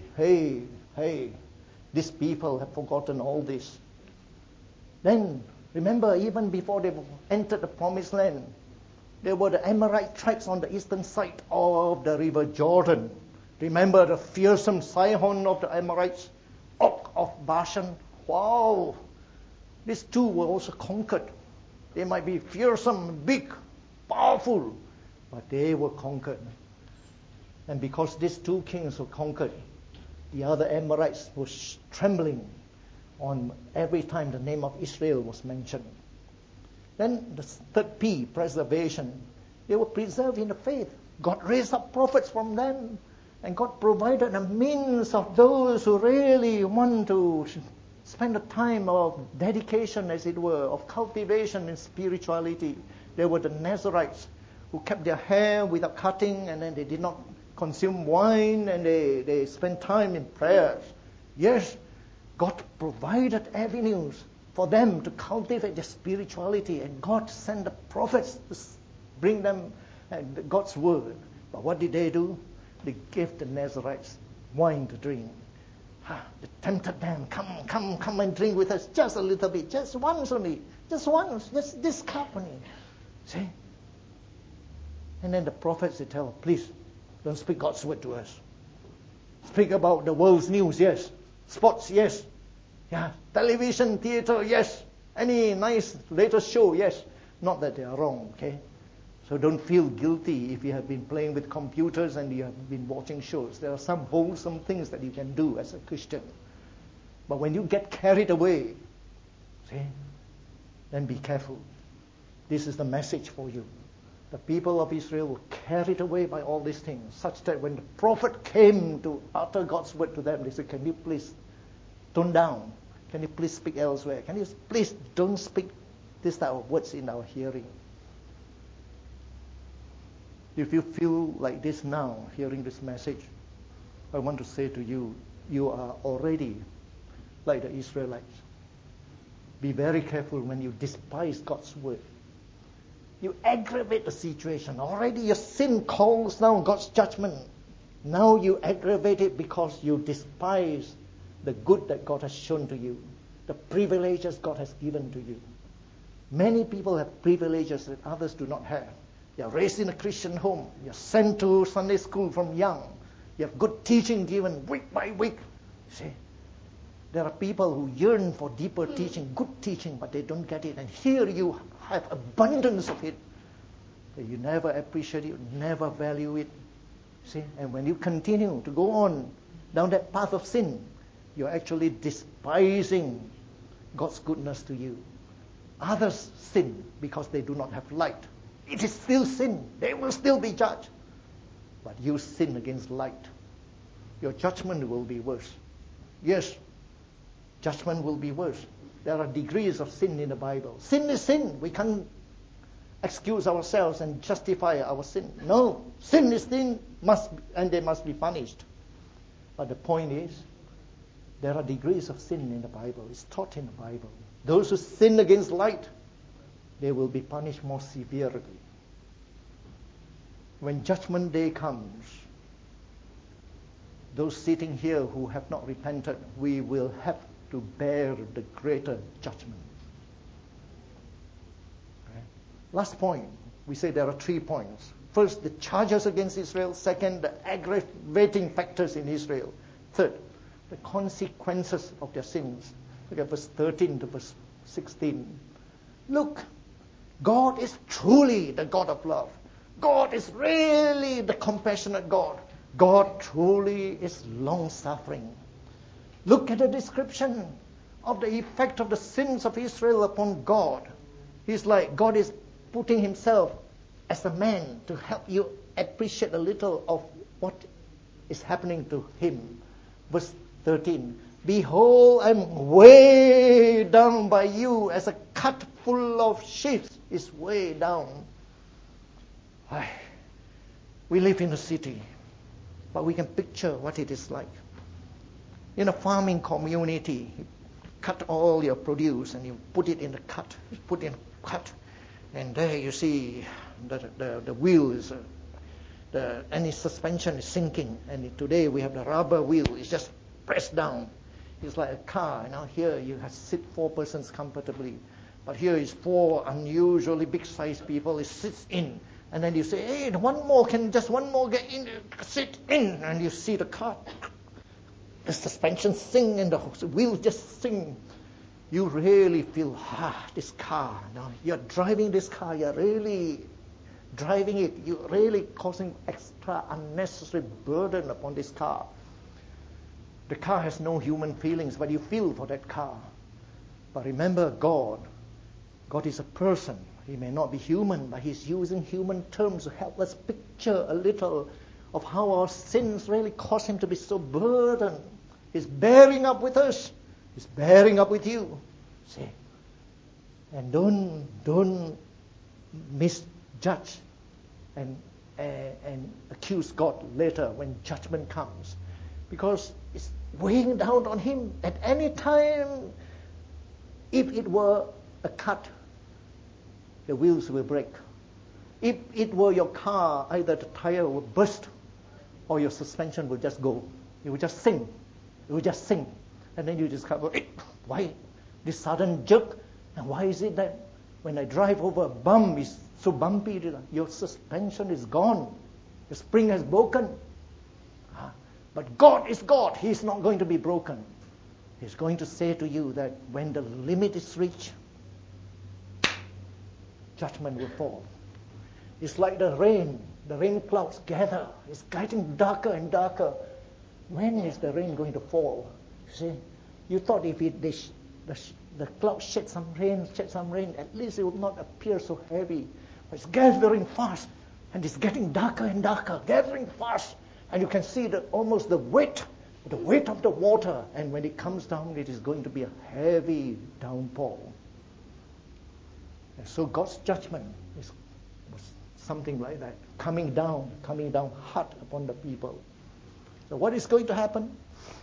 these people have forgotten all this. Then, remember, even before they entered the promised land, there were the Amorite tribes on the eastern side of the river Jordan. Remember the fearsome Sihon of the Amorites, Og of Bashan. Wow! These two were also conquered. They might be fearsome, big, powerful, but they were conquered. And because these two kings were conquered, the other Amorites were trembling on every time the name of Israel was mentioned. Then the third P, preservation. They were preserved in the faith. God raised up prophets from them, and God provided a means of those who really want to spend a time of dedication, as it were, of cultivation and spirituality. There were the Nazarites who kept their hair without cutting, and then they did not consume wine, and they spent time in prayers. Yes, God provided avenues for them to cultivate their spirituality, and God sent the prophets to bring them God's word. But what did they do? They gave the Nazarites wine to drink. They tempted them, come and drink with us just a little bit, just once only, just this cup only. See? And then the prophets, they tell, please, don't speak God's word to us. Speak about the world's news, yes. Sports, yes. Yeah. Television, theater, yes. Any nice latest show, yes. Not that they are wrong, okay? So don't feel guilty if you have been playing with computers and you have been watching shows. There are some wholesome things that you can do as a Christian. But when you get carried away, see, then be careful. This is the message for you. The people of Israel were carried away by all these things, such that when the prophet came to utter God's word to them, they said, can you please tone down? Can you please speak elsewhere? Can you please don't speak this type of words in our hearing? If you feel like this now, hearing this message, I want to say to you, you are already like the Israelites. Be very careful when you despise God's word. You aggravate the situation. Already your sin calls down God's judgment. Now you aggravate it because you despise the good that God has shown to you, the privileges God has given to you. Many people have privileges that others do not have. You're raised in a Christian home. You're sent to Sunday school from young. You have good teaching given week by week. See, there are people who yearn for deeper teaching, good teaching, but they don't get it. And here you have abundance of it, but you never appreciate it, never value it. See, and when you continue to go on down that path of sin, you're actually despising God's goodness to you. Others sin because they do not have light. It is still sin. They will still be judged. But you sin against light. Your judgment will be worse. Yes, judgment will be worse. There are degrees of sin in the Bible. Sin is sin. We can't excuse ourselves and justify our sin. No, sin is sin, and they must be punished. But the point is, there are degrees of sin in the Bible. It's taught in the Bible. Those who sin against light, they will be punished more severely. When judgment day comes, those sitting here who have not repented, we will have to bear the greater judgment. Okay. Last point, we say there are 3 points. First, the charges against Israel. Second, the aggravating factors in Israel. Third, the consequences of their sins. Look at verse 13 to verse 16. Look, God is truly the God of love. God is really the compassionate God. God truly is long-suffering. Look at the description of the effect of the sins of Israel upon God. He's like, God is putting himself as a man to help you appreciate a little of what is happening to him. Verse 13, behold, I'm way down by you as a cart full of sheep is way down. We live in a city, but we can picture what it is like. In a farming community, you cut all your produce and you put it in the cart. You put in a cart, and there you see the wheels, any suspension is sinking. And today we have the rubber wheel. It's just pressed down. It's like a car. Now here you have sit 4 persons comfortably, but here is 4 unusually big-sized people. It sits in. And then you say, hey, one more get in, sit in, and you see the car. The suspension sing and the wheel just sing. You really feel, this car. Now you're driving this car, you're really driving it. You're really causing extra unnecessary burden upon this car. The car has no human feelings, but you feel for that car. But remember, God is a person. He may not be human, but he's using human terms to help us picture a little of how our sins really cause him to be so burdened. He's bearing up with us. He's bearing up with you. See? And don't misjudge and accuse God later when judgment comes. Because it's weighing down on him at any time. If it were a cut, the wheels will break. If it were your car, either the tire will burst or your suspension will just go. It will just sink. It will just sink. And then you discover, why this sudden jerk? And why is it that when I drive over a bump, it's so bumpy, your suspension is gone. The spring has broken. But God is God. He's not going to be broken. He's going to say to you that when the limit is reached, judgment will fall. It's like the rain clouds gather. It's getting darker and darker. When is the rain going to fall? See, you thought if the cloud shed some rain, at least it would not appear so heavy. But it's gathering fast, and it's getting darker and darker, gathering fast, and you can see almost the weight of the water. And when it comes down, it is going to be a heavy downpour. And so God's judgment was something like that, coming down hard upon the people. So what is going to happen?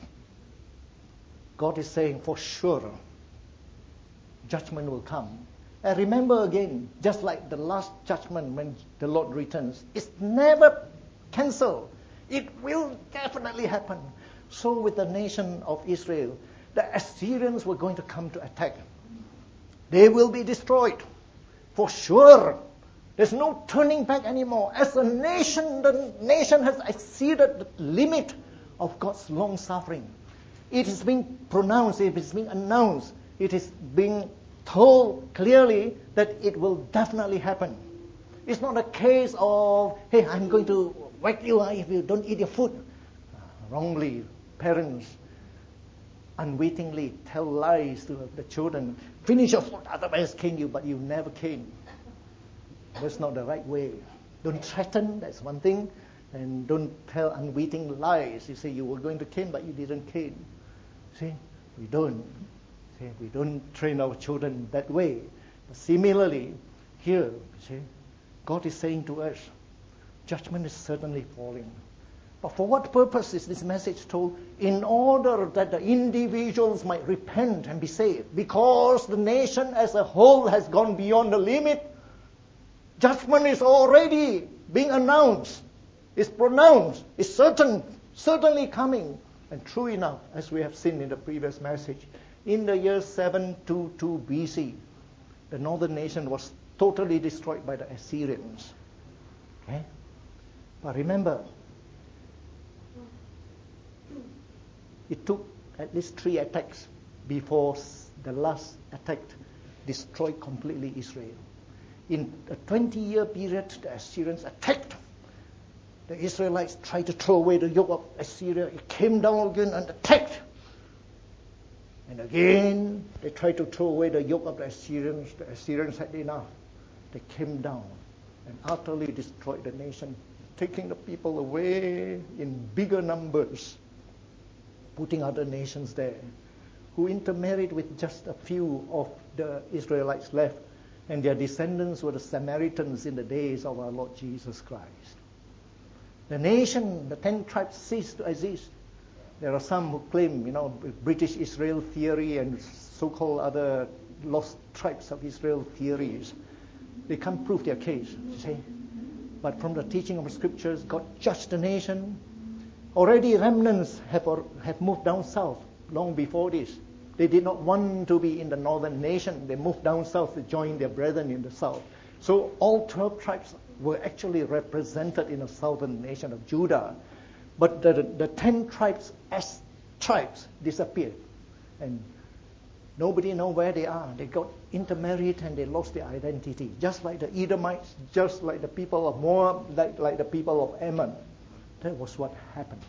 God is saying for sure, judgment will come. And remember again, just like the last judgment when the Lord returns, it's never cancelled. It will definitely happen. So with the nation of Israel, the Assyrians were going to come to attack. They will be destroyed. For sure. There's no turning back anymore. As a nation, the nation has exceeded the limit of God's long suffering. It is being pronounced, it is being announced, it is being told clearly that it will definitely happen. It's not a case of, hey, I'm going to whack you if you don't eat your food. Wrongly, parents unwittingly tell lies to the children. Finish your food, otherwise cane you, but you never cane. That's not the right way. Don't threaten, that's one thing. And don't tell unwitting lies. You say you were going to cane, but you didn't cane. See, we don't. See, we don't train our children that way. But similarly, here, see, God is saying to us, judgment is certainly falling. But for what purpose is this message told? In order that the individuals might repent and be saved. Because the nation as a whole has gone beyond the limit. Judgment is already being announced. It's pronounced. It's certainly coming. And true enough, as we have seen in the previous message, in the year 722 BC, the northern nation was totally destroyed by the Assyrians. Okay? But remember, it took at least 3 attacks before the last attack destroyed completely Israel. In a 20-year period, the Assyrians attacked. The Israelites tried to throw away the yoke of Assyria. It came down again and attacked. And again, they tried to throw away the yoke of the Assyrians. The Assyrians had enough. They came down and utterly destroyed the nation, taking the people away in bigger numbers, putting other nations there, who intermarried with just a few of the Israelites left, and their descendants were the Samaritans in the days of our Lord Jesus Christ. The nation, the 10 tribes, ceased to exist. There are some who claim, British Israel theory and so-called other lost tribes of Israel theories. They can't prove their case, you see. But from the teaching of the scriptures, God judged the nation. Already remnants have moved down south long before this. They did not want to be in the northern nation. They moved down south to join their brethren in the south. So all 12 tribes were actually represented in the southern nation of Judah. But the 10 tribes as tribes disappeared. And nobody knows where they are. They got intermarried and they lost their identity. Just like the Edomites, just like the people of Moab, like the people of Ammon. That was what happened.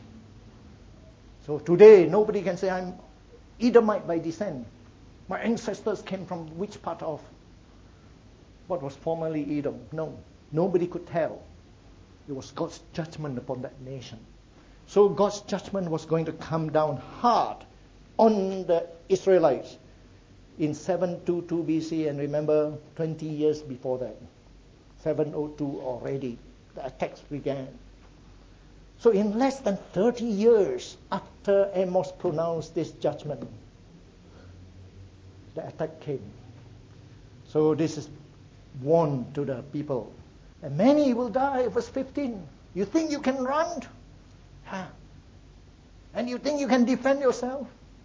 So today, nobody can say, I'm Edomite by descent. My ancestors came from which part of what was formerly Edom? No. Nobody could tell. It was God's judgment upon that nation. So God's judgment was going to come down hard on the Israelites in 722 BC, and remember 20 years before that, 702 already, the attacks began. So in less than 30 years after Amos pronounced this judgment, the attack came. So this is warned to the people. And many will die, verse 15. You think you can run? Huh? And you think you can defend yourself?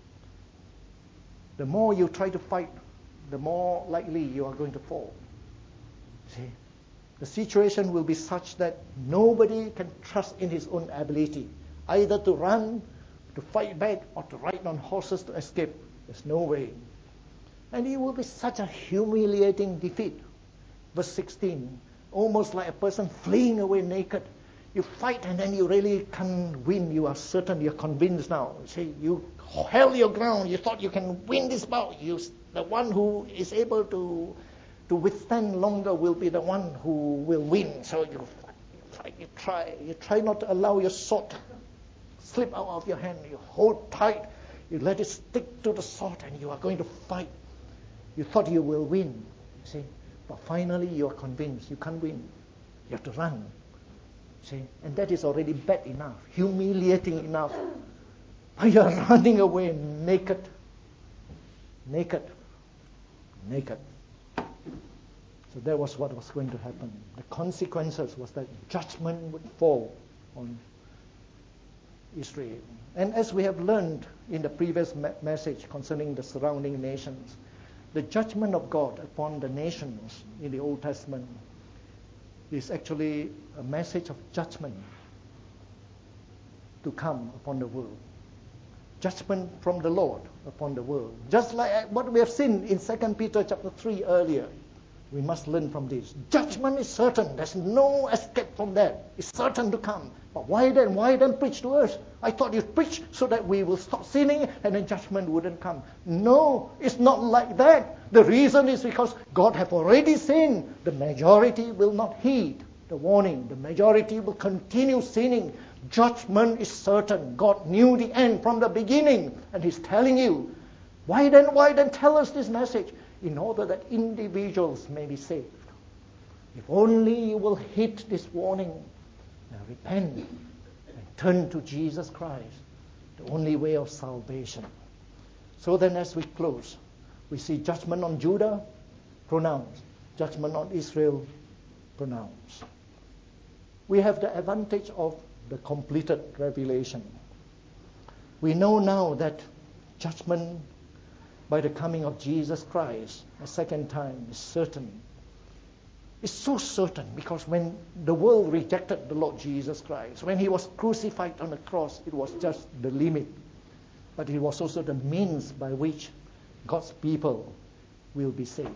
The more you try to fight, the more likely you are going to fall. See? The situation will be such that nobody can trust in his own ability, either to run, to fight back, or to ride on horses to escape. There's no way. And it will be such a humiliating defeat. Verse 16, almost like a person fleeing away naked. You fight and then you really can't win. You are certain, you're convinced now. See, you held your ground. You thought you can win this bout. The one who is able to withstand longer will be the one who will win. So you fight, you try not to allow your sword to slip out of your hand. You hold tight, you let it stick to the sword, and you are going to fight. You thought you will win, see, but finally you are convinced you can't win. You have to run, see, and that is already bad enough, humiliating enough. But you are running away naked. So that was what was going to happen. The consequences was that judgment would fall on Israel. And as we have learned in the previous message concerning the surrounding nations, the judgment of God upon the nations in the Old Testament is actually a message of judgment to come upon the world. Judgment from the Lord upon the world. Just like what we have seen in 2 Peter chapter 3 earlier. We must learn from this. Judgment is certain. There's no escape from that. It's certain to come. But why then? Why then preach to us? I thought you preached so that we will stop sinning and then judgment wouldn't come. No, it's not like that. The reason is because God have already sinned. The majority will not heed the warning. The majority will continue sinning. Judgment is certain. God knew the end from the beginning. And He's telling you, why then tell us this message? In order that individuals may be saved. If only you will heed this warning and repent and turn to Jesus Christ, the only way of salvation. So then as we close, we see judgment on Judah, pronounced. Judgment on Israel, pronounced. We have the advantage of the completed revelation. We know now that judgment by the coming of Jesus Christ a second time is certain. It's so certain because when the world rejected the Lord Jesus Christ, when He was crucified on the cross, it was just the limit. But it was also the means by which God's people will be saved.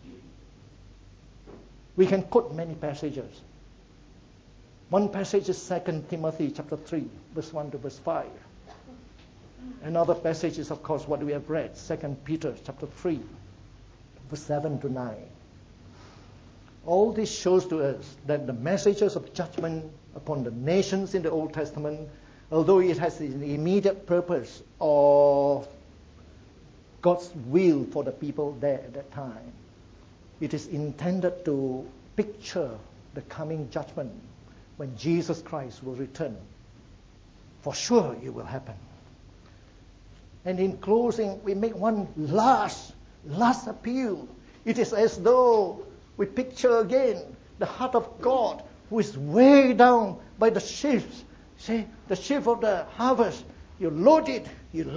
We can quote many passages. One passage is 2 Timothy chapter 3, verse 1 to verse 5. Another passage is, of course, what we have read, 2 Peter chapter 3, verse 7 to 9. All this shows to us that the messages of judgment upon the nations in the Old Testament, although it has the immediate purpose of God's will for the people there at that time, it is intended to picture the coming judgment when Jesus Christ will return. For sure it will happen. And in closing, we make one last appeal. It is as though we picture again the heart of God who is way down by the sheaves. See, the sheaf of the harvest. You load it,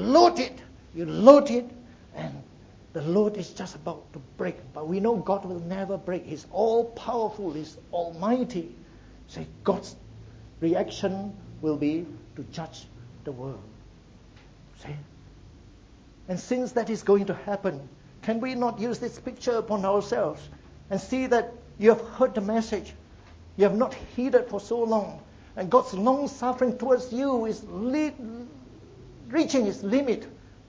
and the load is just about to break. But we know God will never break. He's all-powerful, He's almighty. See, God's reaction will be to judge the world. See? And since that is going to happen, can we not use this picture upon ourselves and see that you have heard the message, you have not heeded for so long, and God's long suffering towards you is reaching its limit,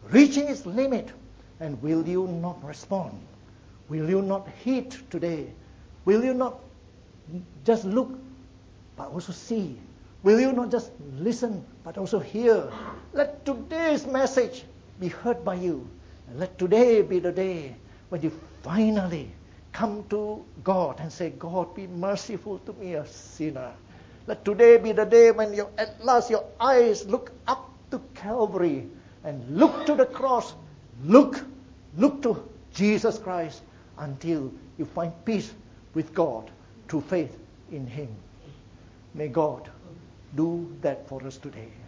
and will you not respond? Will you not heed today? Will you not just look, but also see? Will you not just listen, but also hear? Let today's message be heard by you. And let today be the day when you finally come to God and say, God, be merciful to me, a sinner. Let today be the day when at last your eyes look up to Calvary and look to the cross. Look to Jesus Christ until you find peace with God through faith in Him. May God do that for us today.